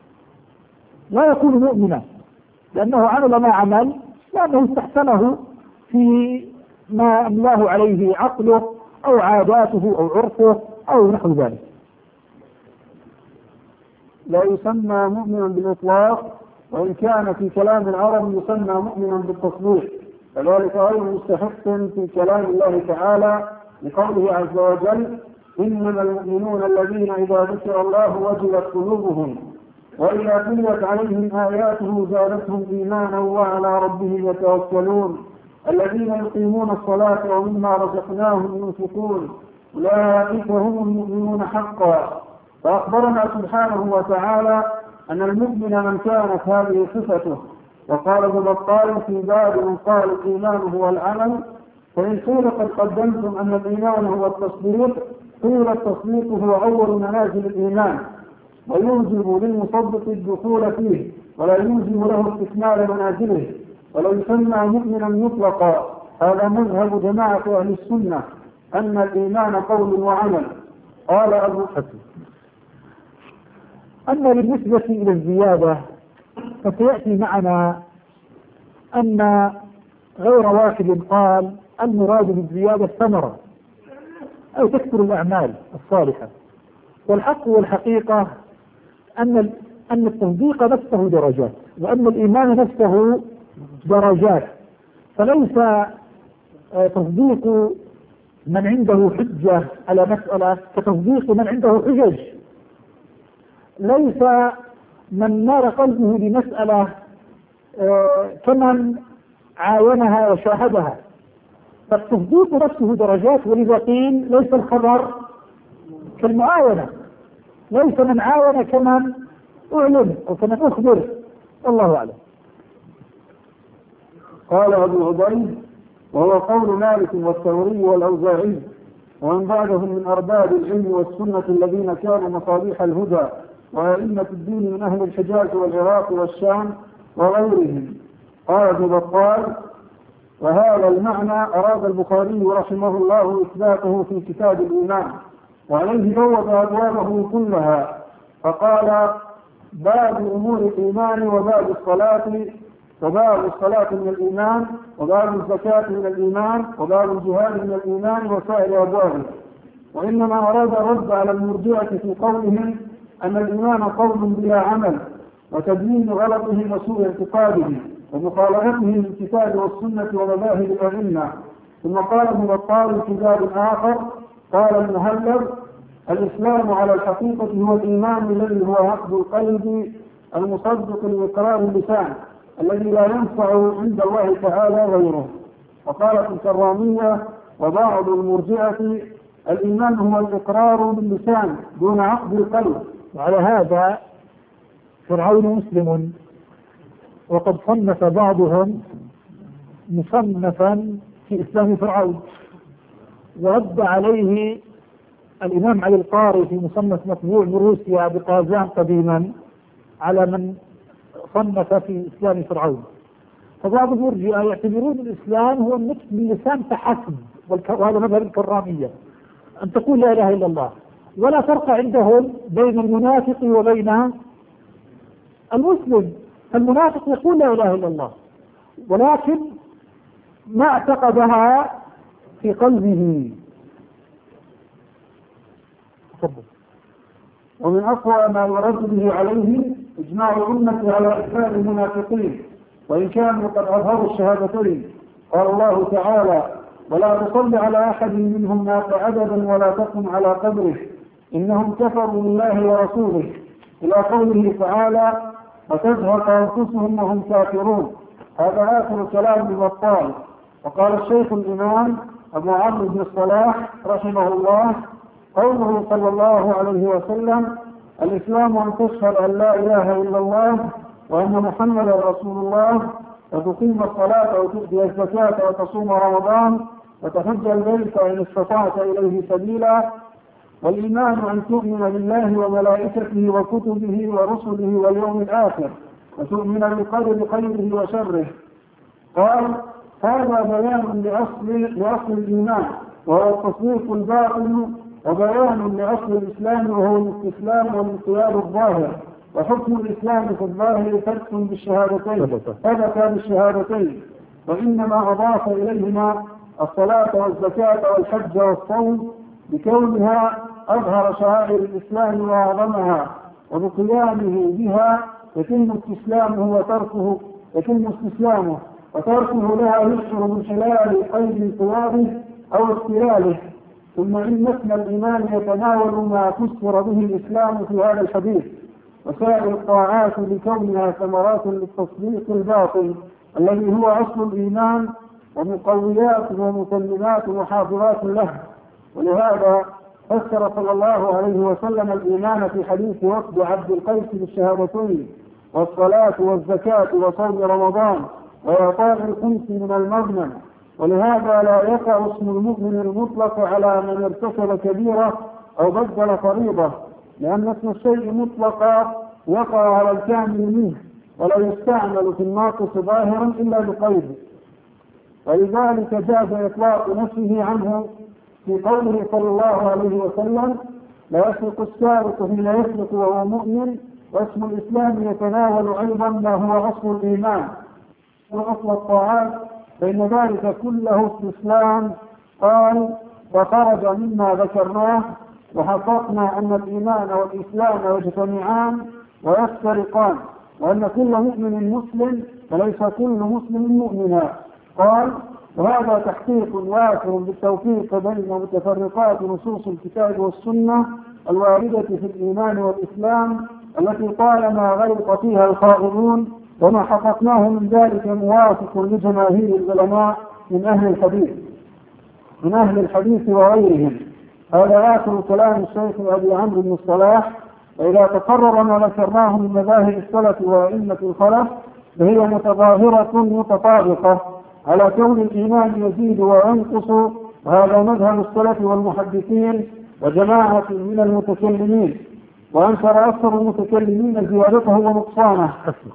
لا يكون مؤمنا لأنه عمل ما عمل لأنه استحسنه في ما أملاه عليه عقله أو عاداته أو عرفه أو نحو ذلك. لا يسمى مؤمنا بالإطلاق، وإن كان في كلام العرب يسمى مؤمنا بالتصديق، فذلك غير مستحق في كلام الله تعالى لقوله عز وجل إنما المؤمنون الذين إذا ذكر الله وجلت قلوبهم وإذا تليت عليهم آياته زادتهم إيمانا وعلى ربهم يتوكلون الذين يقيمون الصلاة ومما رزقناهم ينفقون أولئك هم المؤمنون حقا. فأخبرنا سبحانه وتعالى أن المؤمن من كانت هذه صفته. وقال ابن بطال في باب من قال الإيمان هو العمل، فإن قيل قد قدمتم أن الإيمان هو التصديق قيل التصديق هو أول منازل الإيمان ويوجب للمصدق الدخول فيه ولا يوجب له استكمال منازله، ولا يسمى مؤمنا مطلقا. هذا مذهب جماعة أهل السنة أن الإيمان قول وعمل. قال أبو حسن أما بالنسبة إلى الزيادة فسيأتي معنا أن غير واحد قال المراد بالزيادة الثمرة أو تكثر الأعمال الصالحة، والحق والحقيقة أن أن التصديق نفسه درجات وأن الإيمان نفسه درجات، فليس تصديق من عنده حجة على مسألة كتصديق من عنده حجج، ليس من نار قلبه بمسألة كمن عاينها وشاهدها، فالتصديق نفسه درجات. ولذا قيل ليس الخبر كالمعاينة، ليس من عاين كمن أعلم أو كمن أخبر، والله أعلم. قال أبو عبيد وهو قول مالك والثوري والأوزاعي ومن بعدهم من أرباب العلم والسنة الذين كانوا مصابيح الهدى وأئمة الدين من أهل الحجاز والعراق والشام وغيرهم. قال ابن بطال وهذا المعنى أراد البخاري رحمه الله إثباته في كتاب الإيمان، وعليه بوب أبوابه كلها، فقال باب أمور الإيمان وباب الصلاة وباب الصلاة من الإيمان وباب الزكاة من الإيمان وباب الجهاد من الإيمان وسائر أبوابه. وإنما أراد الرد على المرجئة في قولهم أن الإيمان قول بلا عمل، وتبيين غلطه وسوء اعتقاده ومخالفته للكتاب والسنة ومذاهب الأئمة. ثم قال ابن بطال في باب آخر قال المهلب: الإسلام على الحقيقة هو الإيمان الذي هو عقد القلب المصدق لإقرار اللسان الذي لا ينفع عند الله تعالى غيره. وقالت الكرامية وبعض المرجئة: الإيمان هو الإقرار باللسان دون عقد القلب. وعلى هذا فرعون مسلم، وقد صنف بعضهم مصنفا في إسلام فرعون، ورد عليه الإمام علي القاري في مصنف مطبوع بروسيا بقازان قديما على من صنف في إسلام فرعون. فبعض المرجئة يعتبرون الإسلام هو النطق باللسان فحسب، وهذا مذهب الكرامية، أن تقول لا إله إلا الله، ولا فرق عندهم بين المنافق وبين المسلم. المنافق يقول لا إله إلا الله ولكن ما اعتقدها في قلبه. ومن أقوى ما يرد به عليه إجماع الأمة على إسلام المنافقين وإن كانوا قد أظهروا الشهادتين. قال الله تعالى: ولا تصل على أحد منهم مات أبدا ولا تقم على قبره إنهم كفروا بالله ورسوله، إلى قوله تعالى: وتزهق أنفسهم وهم كافرون. هذا آخر كلام ابن بطال. وقال الشيخ الإمام أبو عمرو بن الصلاح رحمه الله: قوله صلى الله عليه وسلم: الإسلام أن تشهد أن لا إله إلا الله وأن محمدا رسول الله وتقيم الصلاة وتؤتي الزكاة وتصوم رمضان وتحج البيت إن استطعت إليه سبيلا. والإيمان أن تؤمن بالله وملائكته وكتبه ورسله واليوم الآخر وتؤمن بقدر خيره وشره. قال: هذا بيان لأصل, لأصل الإيمان وهو التصديق الباطن، وبيان لأصل الإسلام وهو الاستسلام والانقياد الظاهر. وحكم الإسلام في الظاهر ثبت بالشهادتين ثبت بالشهادتين وإنما أضاف إليهما الصلاة والزكاة والحج والصوم بكونها أظهر شعائر الإسلام وأعظمها، وبقيامه بها يتم استسلامه وتركه يتم استسلامه وتركه لها يشعر من خلال قيد انقياده أو اختلاله. ثم إن اسم الإيمان يتناول ما فسر به الإسلام في هذا الحديث وسائر الطاعات لكونها ثمرات للتصديق الباطن الذي هو أصل الإيمان ومقويات ومسلمات وحافظات له. ولهذا فسر صلى الله عليه وسلم الإيمان في حديث وفد عبد القيس بالشهادتين والصلاة والزكاة وصوم رمضان وإعطاء الخمس من المغنم. ولهذا لا يقع اسم المؤمن المطلق على من ارتكب كبيرة أو بدل فريضة، لأن اسم الشيء مطلقا يقع على الكامل منه ولا يستعمل في الناقص ظاهرا إلا بقيد. ولذلك جاز إطلاق نفسه عنه في قوله صلى الله عليه وسلم: لا يسرق السارق حين يسرق وهو مؤمن. واسم الإسلام يتناول أيضا ما هو أصل الإيمان وأصل الطاعات، فإن ذلك كله استسلام. قال: وخرج مما ذكرناه وحققنا أن الإيمان والإسلام يجتمعان ويفترقان، وأن كل مؤمن مسلم وليس كل مسلم مؤمنا. قال: وهذا تحقيق وافر بالتوفيق بين متفرقات نصوص الكتاب والسنة الواردة في الإيمان والإسلام التي طالما غلط فيها الخائضون، وما حققناه من ذلك موافق لجماهير العلماء من أهل الحديث من أهل الحديث وغيرهم. هذا آخر كلام الشيخ أبي عمرو بن الصلاح. وإذا تقرر ما ذكرناه من مذاهب السلف وأئمة الخلف فهي متظاهرة متطابقة على كون الإيمان يزيد وينقص، وهذا مذهب السلف والمحدثين وجماعة من المتكلمين، وأنكر أكثر المتكلمين زيادته ونقصانه.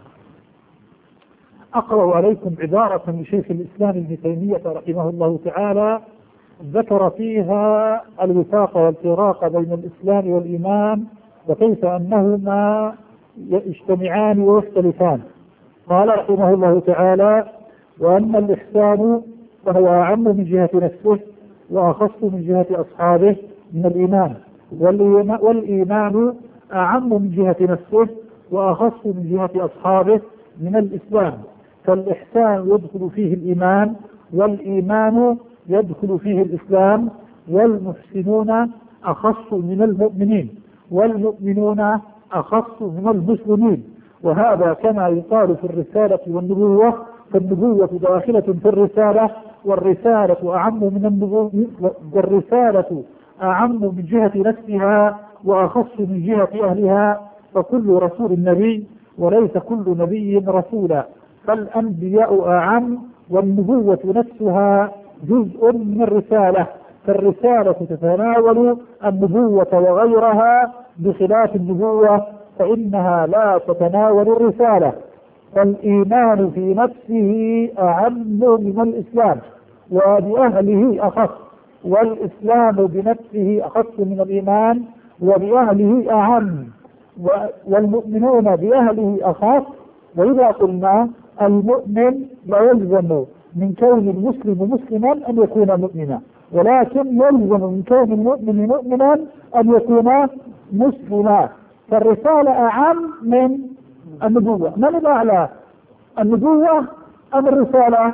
أقرأ عليكم عبارة من شيخ الإسلام ابن تيمية رحمه الله تعالى ذكر فيها الوفاق والفراق بين الإسلام والإيمان وكيف أنهما يجتمعان ويختلفان. قال رحمه الله تعالى: وأما الإحسان فهو أعم من جهة نفسه وأخص من جهة أصحابه من الإيمان، والإيمان أعم من جهة نفسه وأخص من جهة أصحابه من الإسلام. فالإحسان يدخل فيه الإيمان، والإيمان يدخل فيه الإسلام، والمحسنون أخص من المؤمنين، والمؤمنون أخص من المسلمين. وهذا كما يقال في الرسالة والنبوة، فالنبوة داخلة في الرسالة، والرسالة أعم من النبوة، والرسالة أعم من جهة نفسها وأخص من جهة أهلها، فكل رسول نبي وليس كل نبي رسولا. فالأنبياء أعم، والنبوة نفسها جزء من الرسالة، فالرسالة تتناول النبوة وغيرها، بخلاف النبوة فإنها لا تتناول الرسالة. فالإيمان في نفسه أعم من الإسلام وبأهله أخص، والإسلام بنفسه أخص من الإيمان وبأهله أعم، والمؤمنون بأهله أخص. وإذا قلنا المؤمن لا يلزم من كون المسلم مسلما أن يكون مؤمنا، ولكن يلزم من كون المؤمن مؤمنا أن يكون مسلما. فالرسالة أعم من النبوة. من الأعلى، النبوة أم الرسالة؟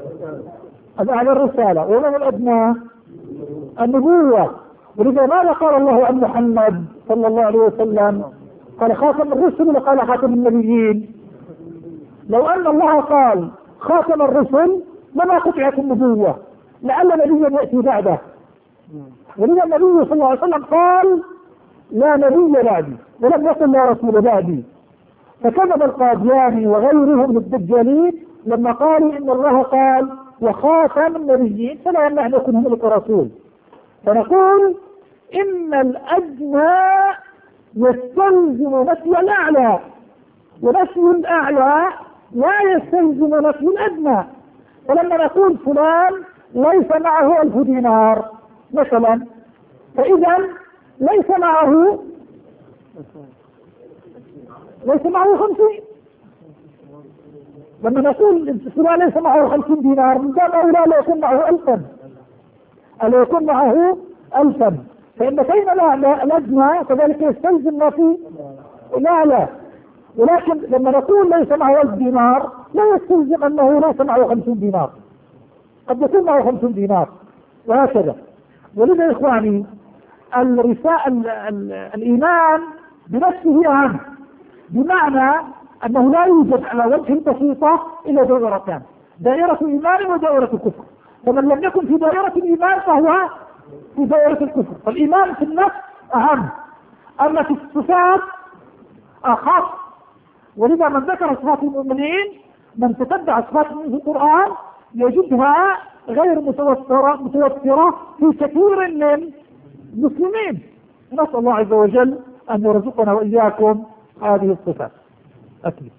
الأعلى الرسالة. ومن الأدنى؟ النبوة. ولذا ماذا قال الله عن محمد صلى الله عليه وسلم؟ قال خاتم الرسل ولا قال خاتم النبيين؟ لو أن الله قال خاتم الرسل لما قطعت النبوة، لعل نبيا يأتي بعده. ولذا النبي صلى الله عليه وسلم قال لا نبي بعدي، ولم يقل لا رسول بعدي. فكذب القادياني وغيرهم من الدجالين لما قالوا إن الله قال وخاتم النبيين، فلا يمنع أن يكون هنالك رسول. فنقول إن الأدنى يستلزم نفي الأعلى، ونفي الأعلى لا يستلزم نفي الأدنى. فلما نقول فلان ليس معه ألف دينار مثلا، فإذا ليس معه ليس معه خمسين. لما نقول فلان ليس معه خمسين دينار، من باب أولى لا يكون معه ألفا، ألا يكون معه ألفا. فإن كين الأدنى كذلك يستلزم ما في الأعلى. ولكن لما نقول ليس معه ألف دينار لا يستلزم أنه ليس معه خمسين دينار، قد يكون معه خمسين دينار، وهكذا. ولذا إخواني الرسالة الإيمان بنفسه أهم، بمعنى أنه لا يوجد على وجه البسيطة إلا دائرتان، دائرة إيمان ودائرة الكفر. فمن لم يكن في دائرة الإيمان فهو في دائرة الكفر. فالإيمان في النفس أهم، أما في الصفات أخف. ولذا من ذكر صفات المؤمنين، من تتبع صفات في القرآن يجدها غير متوفرة متوفرة في كثير من المسلمين. نسأل الله عز وجل أن يرزقنا وإياكم هذه الصفات. أكيد.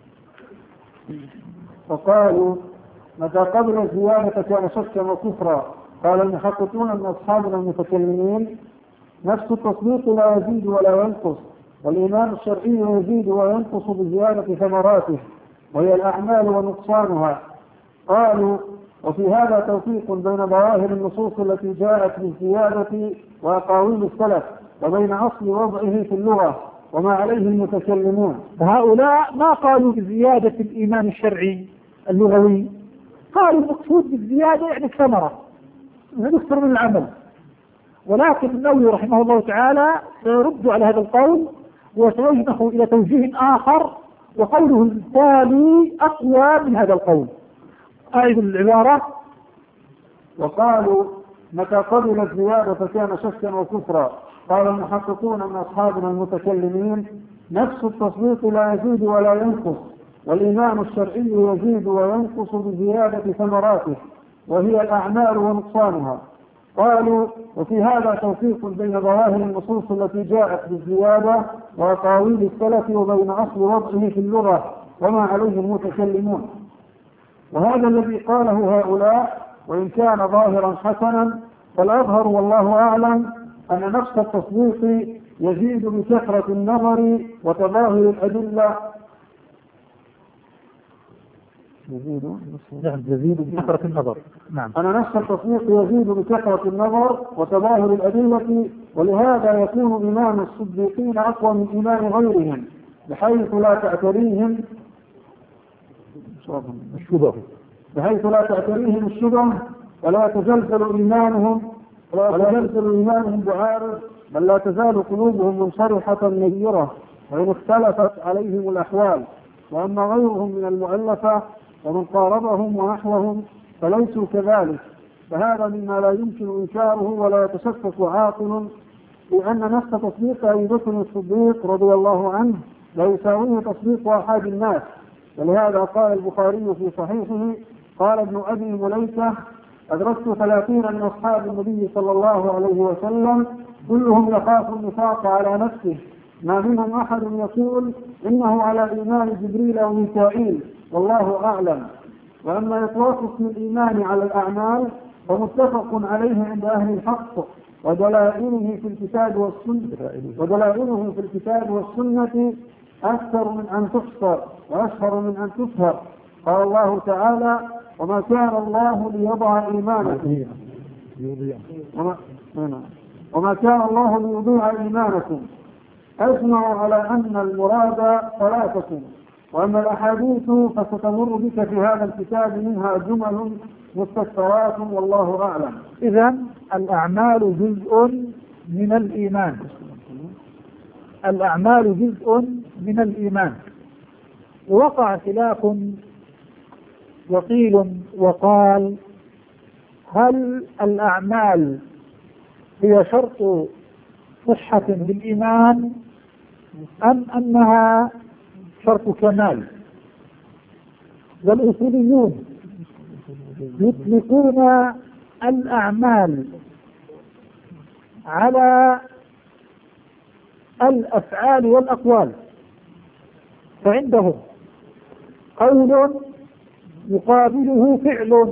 وقالوا متى قبل الزيادة كان شكا وكفرا. قال المحققون من أصحابنا المتكلمين نفس التصديق لا يزيد ولا ينقص، والإيمان الشرعي يزيد وينقص بزيادة ثمراته، وهي الأعمال ونقصانها. قالوا وفي هذا توفيق بين ظواهر النصوص التي جاءت بالزيادة وأقاويل السلف، وبين أصل وضعه في اللغة وما عليه المتكلمون. هؤلاء ما قالوا بزيادة الإيمان الشرعي اللغوي، قالوا المقصود بالزيادة يعني الثمرة، نكثر من العمل. ولكن النووي رحمه الله تعالى سيرد على هذا القول وسيوجهه إلى توجيه آخر، وقوله التالي أقوى من هذا القول. أعيد العبارة. وقالوا متى قبل الزيادة كان شكا وكفرا. قال المحققون من أصحابنا المتكلمين نفس التصديق لا يزيد ولا ينقص، والإيمان الشرعي يزيد وينقص بزيادة ثمراته، وهي الأعمال ونقصانها. قالوا وفي هذا توفيق بين ظواهر النصوص التي جاءت بالزيادة وأقاويل السلف، وبين أصل وضعه في اللغة وما عليه المتكلمون. وهذا الذي قاله هؤلاء وإن كان ظاهرا حسنا، فالأظهر والله أعلم أن نفس التصديق يزيد بكثرة النظر وتظاهر الأدلة يزيد نعم يزيد بكثرة النظر. نعم. أن نفس التصديق يزيد بكثرة النظر وتظاهر الأدلة، ولهذا يكون إيمان الصديقين أقوى من إيمان غيرهم، بحيث لا تعتريهم الشبه بحيث لا تعتريهم الشبه ولا يتزلزل إيمانهم ولا يتزلزل إيمانهم بعارض، بل لا تزال قلوبهم منشرحة نيرة وإن اختلفت عليهم الأحوال. وأما غيرهم من المؤلفة ومن قاربهم ونحوهم فليسوا كذلك، فهذا مما لا يمكن إنكاره ولا يتشكك عاقل، لأن نفس تصديق أبي بكر الصديق رضي الله عنه لا يساويه تصديق أحد الناس. ولهذا قال البخاري في صحيحه قال ابن أبي مليكة أدركت ثلاثين من أصحاب النبي صلى الله عليه وسلم كلهم يخاف النفاق على نفسه، ما منهم أحد يقول إنه على إيمان جبريل وميكائيل والله أعلم. وأما إطلاق اسم الإيمان على الأعمال فمتفق عليه عند أهل الحق، ودلائله في الكتاب والسنة ودلائله في الكتاب والسنة أكثر من أن تحصر وأشهر من أن تشهر. قال الله تعالى وما كان الله ليضع إيمانكم وما, وما كان الله ليضيع إيمانكم، أجمعوا على أن المراد صلاتكم. وأما الأحاديث فستمر بك في هذا الكتاب منها جمل مستكثرات والله أعلم. إذن الأعمال جزء من الإيمان، الأعمال جزء من الإيمان. ووقع خلاف وقيل وقال هل الأعمال هي شرط صحة بالإيمان أم أنها شرط كمال؟ والأصوليون يطلقون الأعمال على الأفعال والأقوال، فعندهم قول يقابله فعل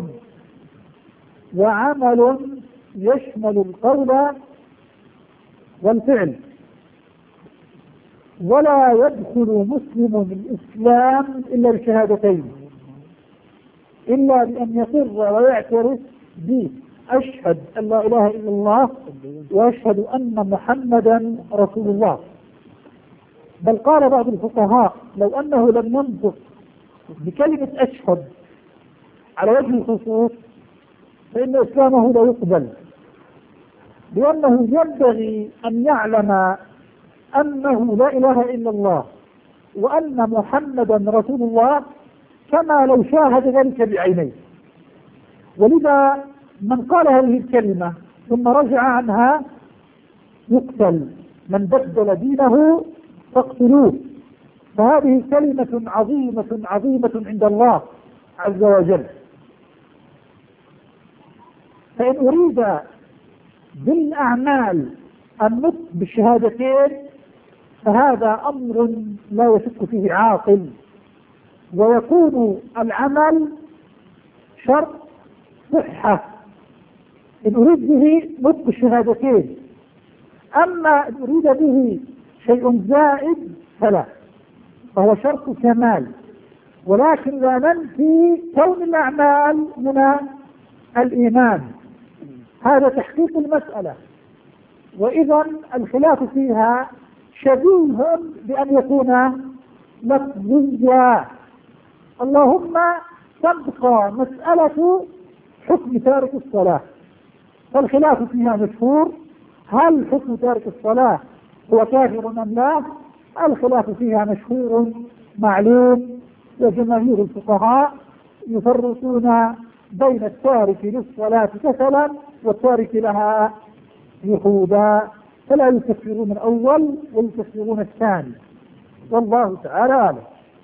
وعمل يشمل القول والفعل، ولا يدخل مسلم الإسلام إلا بشهادتين، إلا بأن يقر ويعترف بأشهد أن لا إله إلا الله وأشهد أن محمدا رسول الله. بل قال بعض الفقهاء لو أنه لم ينطق بكلمة أشهد على وجه الخصوص فإن إسلامه لا يقبل، لأنه ينبغي أن يعلم أنه لا إله إلا الله وأن محمدا رسول الله كما لو شاهد ذلك بعينيه. ولذا من قال هذه الكلمة ثم رجع عنها يقتل، من بدل دينه فاقتلوه. فهذه كلمة عظيمة عظيمة عند الله عز وجل. فإن أريد بالأعمال النطق بالشهادتين فهذا أمر لا يشك فيه عاقل، ويكون العمل شرط صحة إن أريد به نطق الشهادتين. أما إن أريد به شيء زائد فلا، فهو شرط كمال، ولكن لا ننفي كون الأعمال من الإيمان، هذا تحقيق المسألة. وإذا الخلاف فيها شبيه بأن يكون لفظيا. اللهم تبقى مسألة حكم تارك الصلاة، فالخلاف فيها مشهور، هل حكم تارك الصلاة هو كافر أم لا؟ الخلاف فيها مشهور معلوم، وجماهير الفقهاء يفرقون بين التارك للصلاة كسلا والتارك لها جحودا، فلا يكفرون الأول ويكفرون الثاني، والله تعالى أعلم.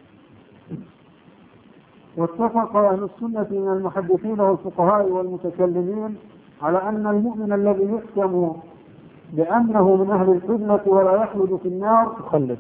واتفق أهل السنة من المحدثين والفقهاء والمتكلمين على أن المؤمن الذي يحكم بأنه من أهل القبلة ولا يخلد في النار يخلد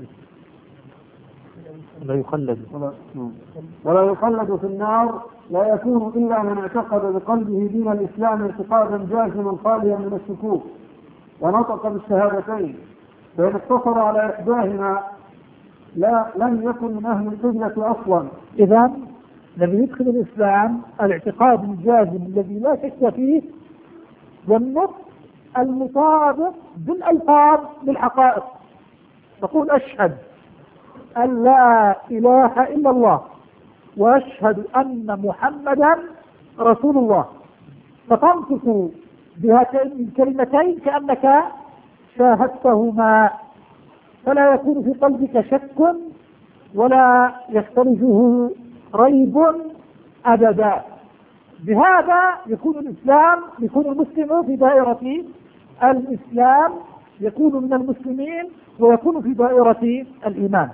لا يخلد ولا, ولا يخلد في النار لا يكون إلا من اعتقد بقلبه دين الإسلام اعتقادا جازما خاليا من الشكوك ونطق بالشهادتين، فإن اقتصر على إحداهما لا لم يكن من أهل القبلة أصلا. إذا الذي يدخل الإسلام الاعتقاد الجازم الذي لا شك فيه، والنطق المطابق بالألفاظ بالحقائق. تقول أشهد أن لا إله إلا الله وأشهد أن محمدا رسول الله، فتنطق بهاتين الكلمتين كأنك شاهدتهما، فلا يكون في قلبك شك ولا يختلجه ريب أبدا. بهذا يكون الإسلام، يكون المسلم في دائرة الإسلام، يكون من المسلمين ويكون في دائرة الإيمان.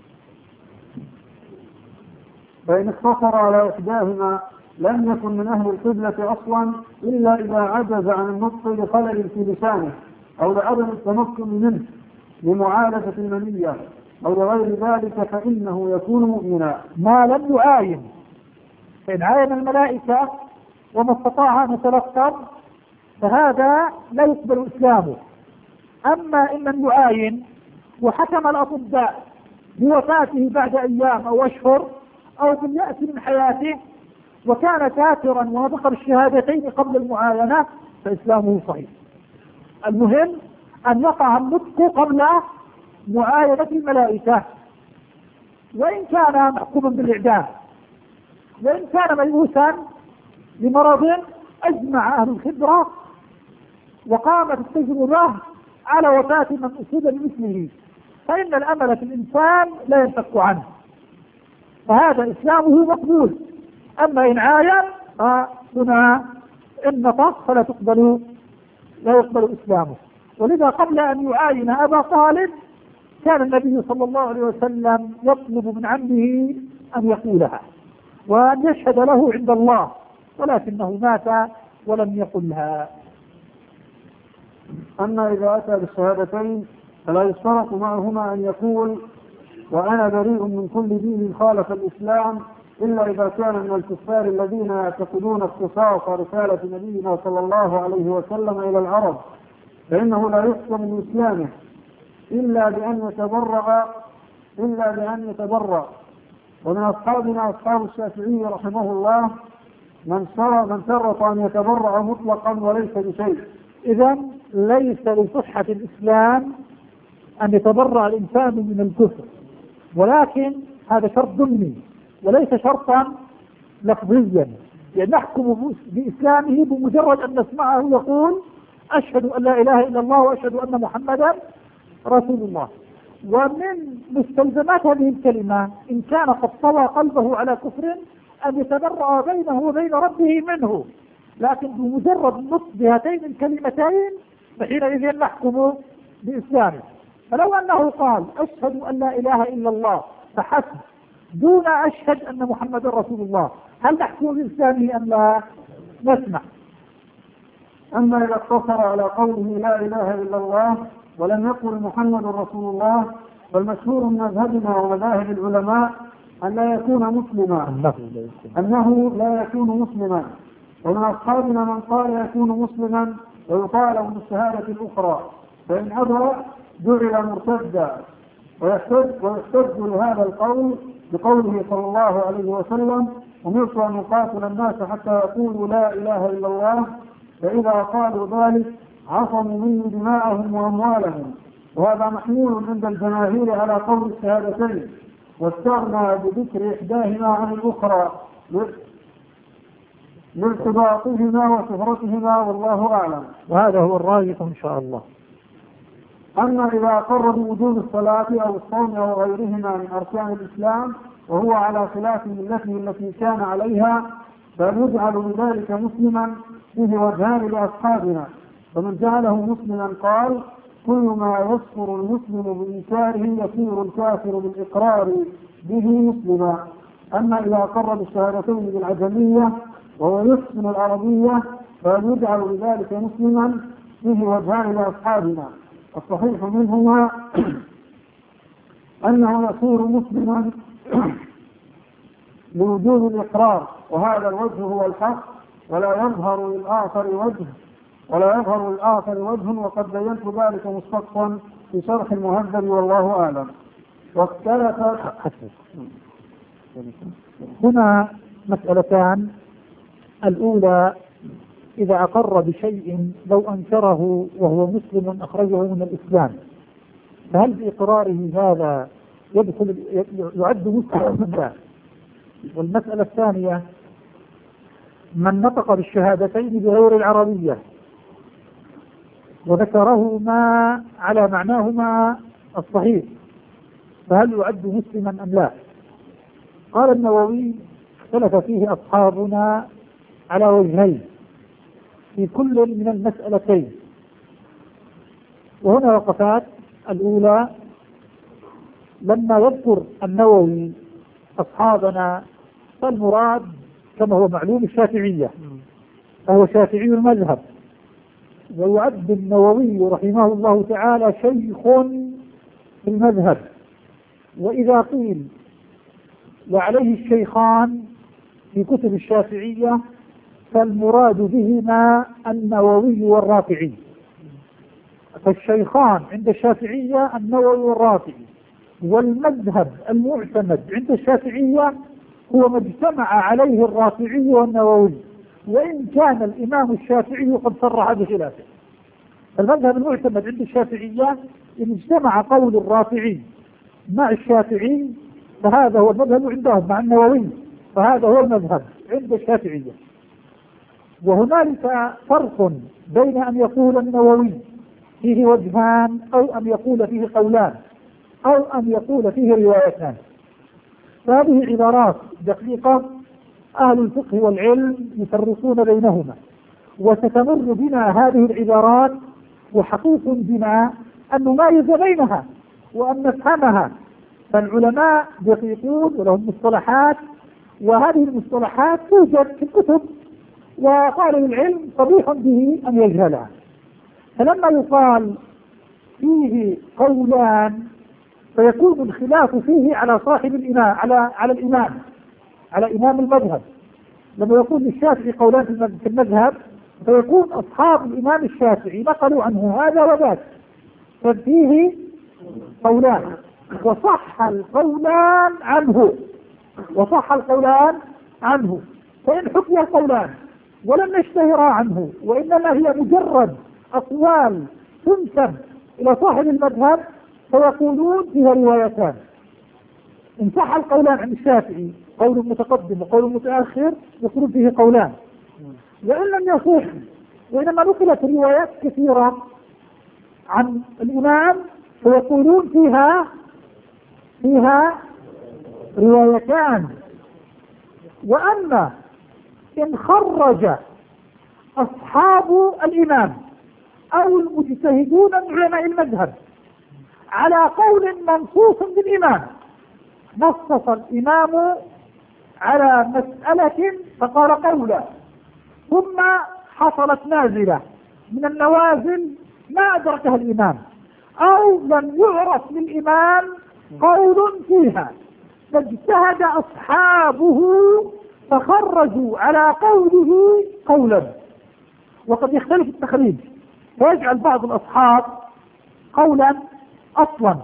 فإن اقتصر على إحداهما لم يكن من أهل القبلة أصلا إلا إذا عجز عن النطق لخلل في لسانه أو لعدم التمكن منه لمعالجة المنية أو لغير ذلك، فإنه يكون مؤمنا ما لم يعاين. فإن عاين الملائكة وما استطاع أن يتلفظ فهذا لا يقبل إسلامه. أما إن لم يعاين وحكم الأطباء بوفاته بعد أيام أو أشهر أو باليأس من حياته وكان كافرا ونطق الشهادتين قبل المعاينة فإسلامه صحيح. المهم أن يقع النطق قبل معاينة الملائكة، وإن كان محكوما بالإعدام، وإن كان ميؤوسا لمرض أجمع أهل الخبرة وقامت التجربة على وفاة من أصيب بمثله، فإن الأمل في الإنسان لا ينفك عنه، فهذا إسلامه مقبول. أما إن عاين فهنا إن نطق فلا تقبل لا يقبل إسلامه. ولذا قبل أن يعاين أبا طالب كان النبي صلى الله عليه وسلم يطلب من عمه أن يقولها وأن يشهد له عند الله، ولكنه مات ولم يقلها. أما إذا أتى بالشهادتين فلا يشترط معهما أن يقول وأنا بريء من كل دين خالف الإسلام، إلا إذا كان من الكفار الذين يعتقدون اختصاص رسالة نبينا صلى الله عليه وسلم إلى العرب، فإنه لا يحكم من إسلامه إلا بأن يتبرع إلا بأن يتبرع. ومن أصحابنا أصحاب الشافعي رحمه الله من شرط من شرط أن يتبرع مطلقا وليس بشيء. إذا ليس لصحة الإسلام أن يتبرع الإنسان من الكفر، ولكن هذا شرط ضمني وليس شرطا لفظيا، يعني نحكم بإسلامه بمجرد أن نسمعه يقول أشهد أن لا إله إلا الله وأشهد أن محمدا رسول الله. ومن مستلزمات هذه الكلمة إن كان قد طوى قلبه على كفر أن يتبرأ بينه وبين ربه منه، لكن بمجرد النطق بهاتين الكلمتين فحينئذ نحكم بإسلامه. فلو أنه قال أشهد أن لا إله إلا الله فحسب دون أشهد أن محمد رسول الله، هل نحكم بإسلامه أم لا؟ نسمع. أما إذا اقتصر على قوله لا إله إلا الله ولم يقل محمد رسول الله، فالمشهور من مذهبنا ومذاهب العلماء أن لا يكون مسلما أنه لا يكون مسلما ومن أصحابنا من قال يكون مسلما ويطالب بالشهادة الأخرى، فإن أبى جعل مرتدا. ويحتج ويحتج لهذا القول بقوله صلى الله عليه وسلم أمرت أن أقاتل الناس حتى يقولوا لا إله إلا الله، فإذا قالوا ذلك عصموا مني دماءهم وأموالهم. وهذا محمول عند الجماهير على قول الشهادتين، واستغنى بذكر إحداهما عن الأخرى لارتباطهما وشهرتهما، والله أعلم. وهذا هو الراجح إن شاء الله. أما إذا أقر بوجوب الصلاة أو الصوم أو غيرهما من أركان الإسلام وهو على خلاف ملته التي كان عليها فيجعل بذلك مسلما فيه وجهان لأصحابنا. ومن جعله مسلما قال كل ما يذكر المسلم بإنكاره يصير الكافر بالإقرار به مسلما. أما إذا أقر بالشهادتين بالعجمية وهو يحسن العربية فيجعل بذلك مسلما فيه وجهان لأصحابنا. الصحيح منهما أنه يصير مسلما لوجود الإقرار، وهذا الوجه هو الحق، ولا يظهر للآخر وجه ولا يظهر للآخر وجه وقد بينت ذلك مستقصا في شرح المهذب، والله أعلم. واختلفت هنا مسألتان. الأولى: إذا أقر بشيء لو أنكره وهو مسلم أخرجه من الإسلام، فهل بإقراره هذا يدخل يعد مسلما أم لا؟ والمسألة الثانية: من نطق بالشهادتين بغير العربية وذكرهما على معناهما الصحيح، فهل يعد مسلما أم لا؟ قال النووي: اختلف فيه أصحابنا على وجهين في كل من المسألتين. وهنا وقفات. الأولى: لما يذكر النووي أصحابنا فالمراد كما هو معلوم الشافعية، فهو شافعي المذهب، ويعد النووي رحمه الله تعالى شيخ في المذهب. وإذا قيل وعليه الشيخان في كتب الشافعية فالمراد بهما النووي والرافعي. فالشيخان عند الشافعية النووي والرافعي، والمذهب المعتمد عند الشافعية هو ما اجتمع عليه الرافعي والنووي، وإن كان الإمام الشافعي قد صرح بخلافه. المذهب المعتمد عند الشافعية إن اجتمع قول الرافعي مع الشافعي فهذا هو المذهب عندهم، مع النووي فهذا هو المذهب عند الشافعية. وهنالك فرق بين أن يقول النووي فيه وجهان أو أن يقول فيه قولان أو أن يقول فيه روايتان. فهذه عبارات دقيقة أهل الفقه والعلم يفرقون بينهما، وستمر بنا هذه العبارات وحقيق بنا أن نميز بينها وأن نفهمها. فالعلماء دقيقون ولهم مصطلحات، وهذه المصطلحات توجد في الكتب، وطالب العلم صبيح به أن يجهلها. فلما يقال فيه قولان فيكون الخلاف فيه على صاحب الإمام، على على الإمام على إمام المذهب. لما يقول للشافعي قولان في المذهب فيكون أصحاب الإمام الشافعي نقلوا عنه هذا وذاك، ففيه قولان وصح القولان عنه وصح القولان عنه فإن حكي القولان ولم يشتهرا عنه وإنما هي مجرد أقوال تنسب إلى صاحب المذهب فيقولون فيها روايتان. إن صح القولان عند الشافعي قول متقدم وقول متأخر يقولون فيه قولان، وإن لم يصح وإنما نقلت روايات كثيرة عن الإمام فيقولون فيها فيها روايتان. وأما إن خرج أصحاب الإمام أو المجتهدون من علماء المذهب على قول منصوص بالإمام، نصص الإمام على مسألة فقال قولا ثم حصلت نازلة من النوازل ما أدركها الإمام أو لم يعرف للإمام قول فيها فاجتهد أصحابه فخرجوا على قوله قولا. وقد يختلف التخريج فيجعل بعض الأصحاب قولا أصلا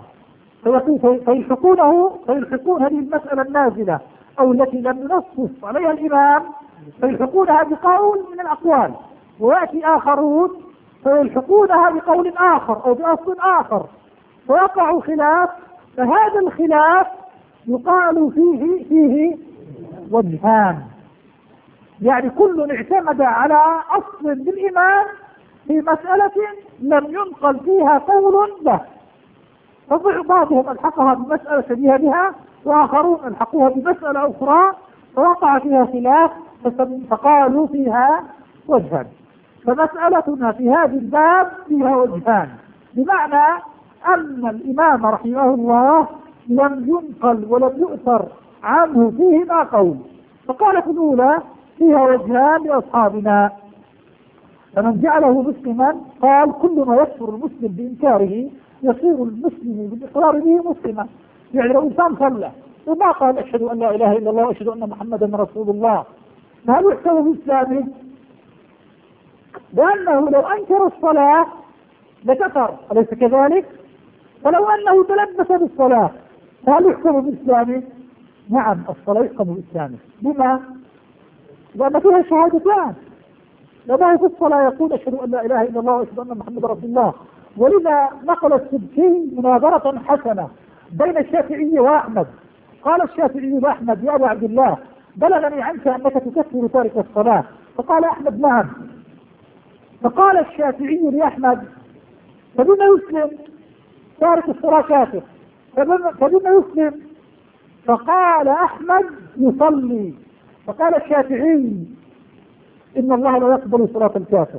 فيلحقونه فيلحقون هذه المسألة النازلة أو التي لم ينصص عليها الإمام فيلحقونها بقول من الأقوال، ويأتي آخرون فيلحقونها بقول آخر أو بأصل آخر فيقع خلاف. فهذا الخلاف يقال فيه فيه وجهان، يعني كل اعتمد على أصل بالإمام في مسألة لم ينقل فيها قول له، فبعضهم ألحقها بمسألة شبيهة بها وآخرون ألحقوها بمسألة أخرى فوقع فيها خلاف فقالوا فيها وجهان. فمسألتنا في هذا الباب فيها وجهان، بمعنى أن الإمام رحمه الله لم ينقل ولم يؤثر عنه فيهما قول. فقالت الأولى فيها وجهان لأصحابنا، فمن جعله مسلما قال كل ما يكفر المسلم بإنكاره يصير المسلم بالإقرار به مسلما. يعني لو إنسان صلى وما قال أشهد أن لا إله إلا الله وأشهد أن محمدا رسول الله فهل يحسب بإسلامه؟ لأنه لو أنكر الصلاة لكفر، أليس كذلك؟ فلو أنه تلبس بالصلاة فهل يحسب بإسلامه؟ نعم الصلاة يحكم بإسلامه. لما؟ لأن فيها شهادتان، لما في الصلاة يقول أشهد أن لا إله إلا الله وأشهد أن محمد رسول الله. ولذا نقل السبكي مناظرة حسنة بين الشافعي وأحمد. قال الشافعي لأحمد: يا أبا عبد الله، بلغني عنك أنك تكفر تارك الصلاة. فقال أحمد: نعم. فقال الشافعي لأحمد: فبما يسلم تارك الصلاة كافر؟ فبما يسلم؟ فقال أحمد: يصلي. فقال الشافعي: إن الله لا يقبل صلاة الكافر.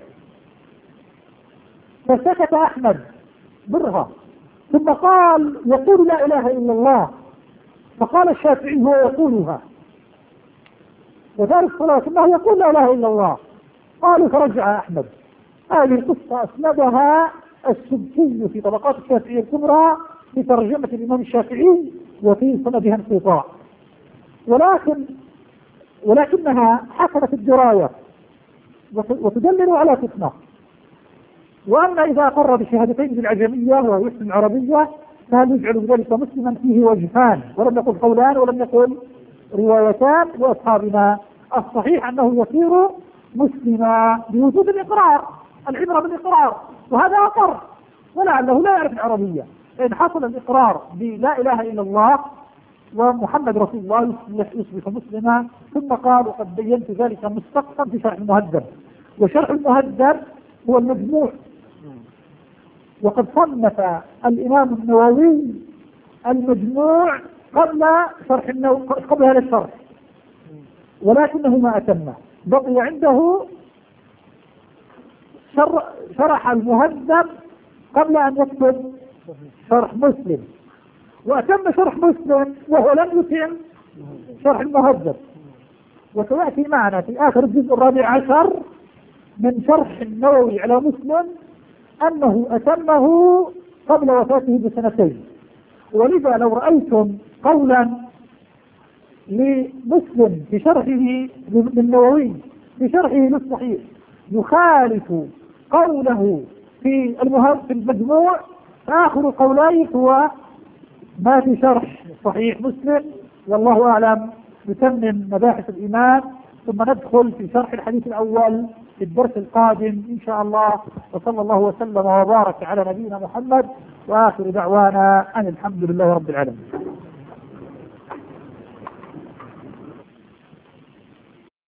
فسكت أحمد برها، ثم قال: يقول لا إله إلا الله. فقال الشافعي: هو يقولها وتارك الصلاة ثم يقول لا إله إلا الله. قالوا: فرجع أحمد. هذه القصة أسندها السبكي في طبقات الشافعية الكبرى في ترجمة الإمام الشافعي وفي سندها انقطاع، ولكن ولكنها حسنت الدراية وتدلل على فتنة. وأما إذا أقر بشهادتين بالعجمية ويحسن العربية فهل يجعل ذلك مسلما؟ فيه وجهان، ولم يقل قولان ولم يقل روايتان لأصحابنا. الصحيح أنه يصير مسلما بوجود الإقرار، العبرة بالإقرار، وهذا أقر ولعله لا يعرف العربية. إن حصل الإقرار بلا إله إلا الله ومحمد رسول الله يصبح مسلما. ثم قال: وقد بينت ذلك مستقصا في شرح المهذب، وشرح المهذب هو المجموع. وقد صنف الإمام النووي المجموع قبل شرح النووي، قبل هذا الشرح، ولكنه ما أتمه، بقي عنده شرح المهذب قبل أن يكتب شرح مسلم، وأتم شرح مسلم وهو لم يتم شرح المهذب. وسيأتي معنا في آخر الجزء الرابع عشر من شرح النووي على مسلم أنه أتمه قبل وفاته بسنتين. ولذا لو رأيتم قولا لمسلم في شرحه للنووي في شرحه للصحيح يخالف قوله في في المجموع، آخر قولين هو ما في شرح صحيح مسلم. والله أعلم. نتمم مباحث الإيمان ثم ندخل في شرح الحديث الأول في الدرس القادم إن شاء الله. وصلى الله وسلم وبارك على نبينا محمد، وآخر دعوانا أن الحمد لله رب العالمين.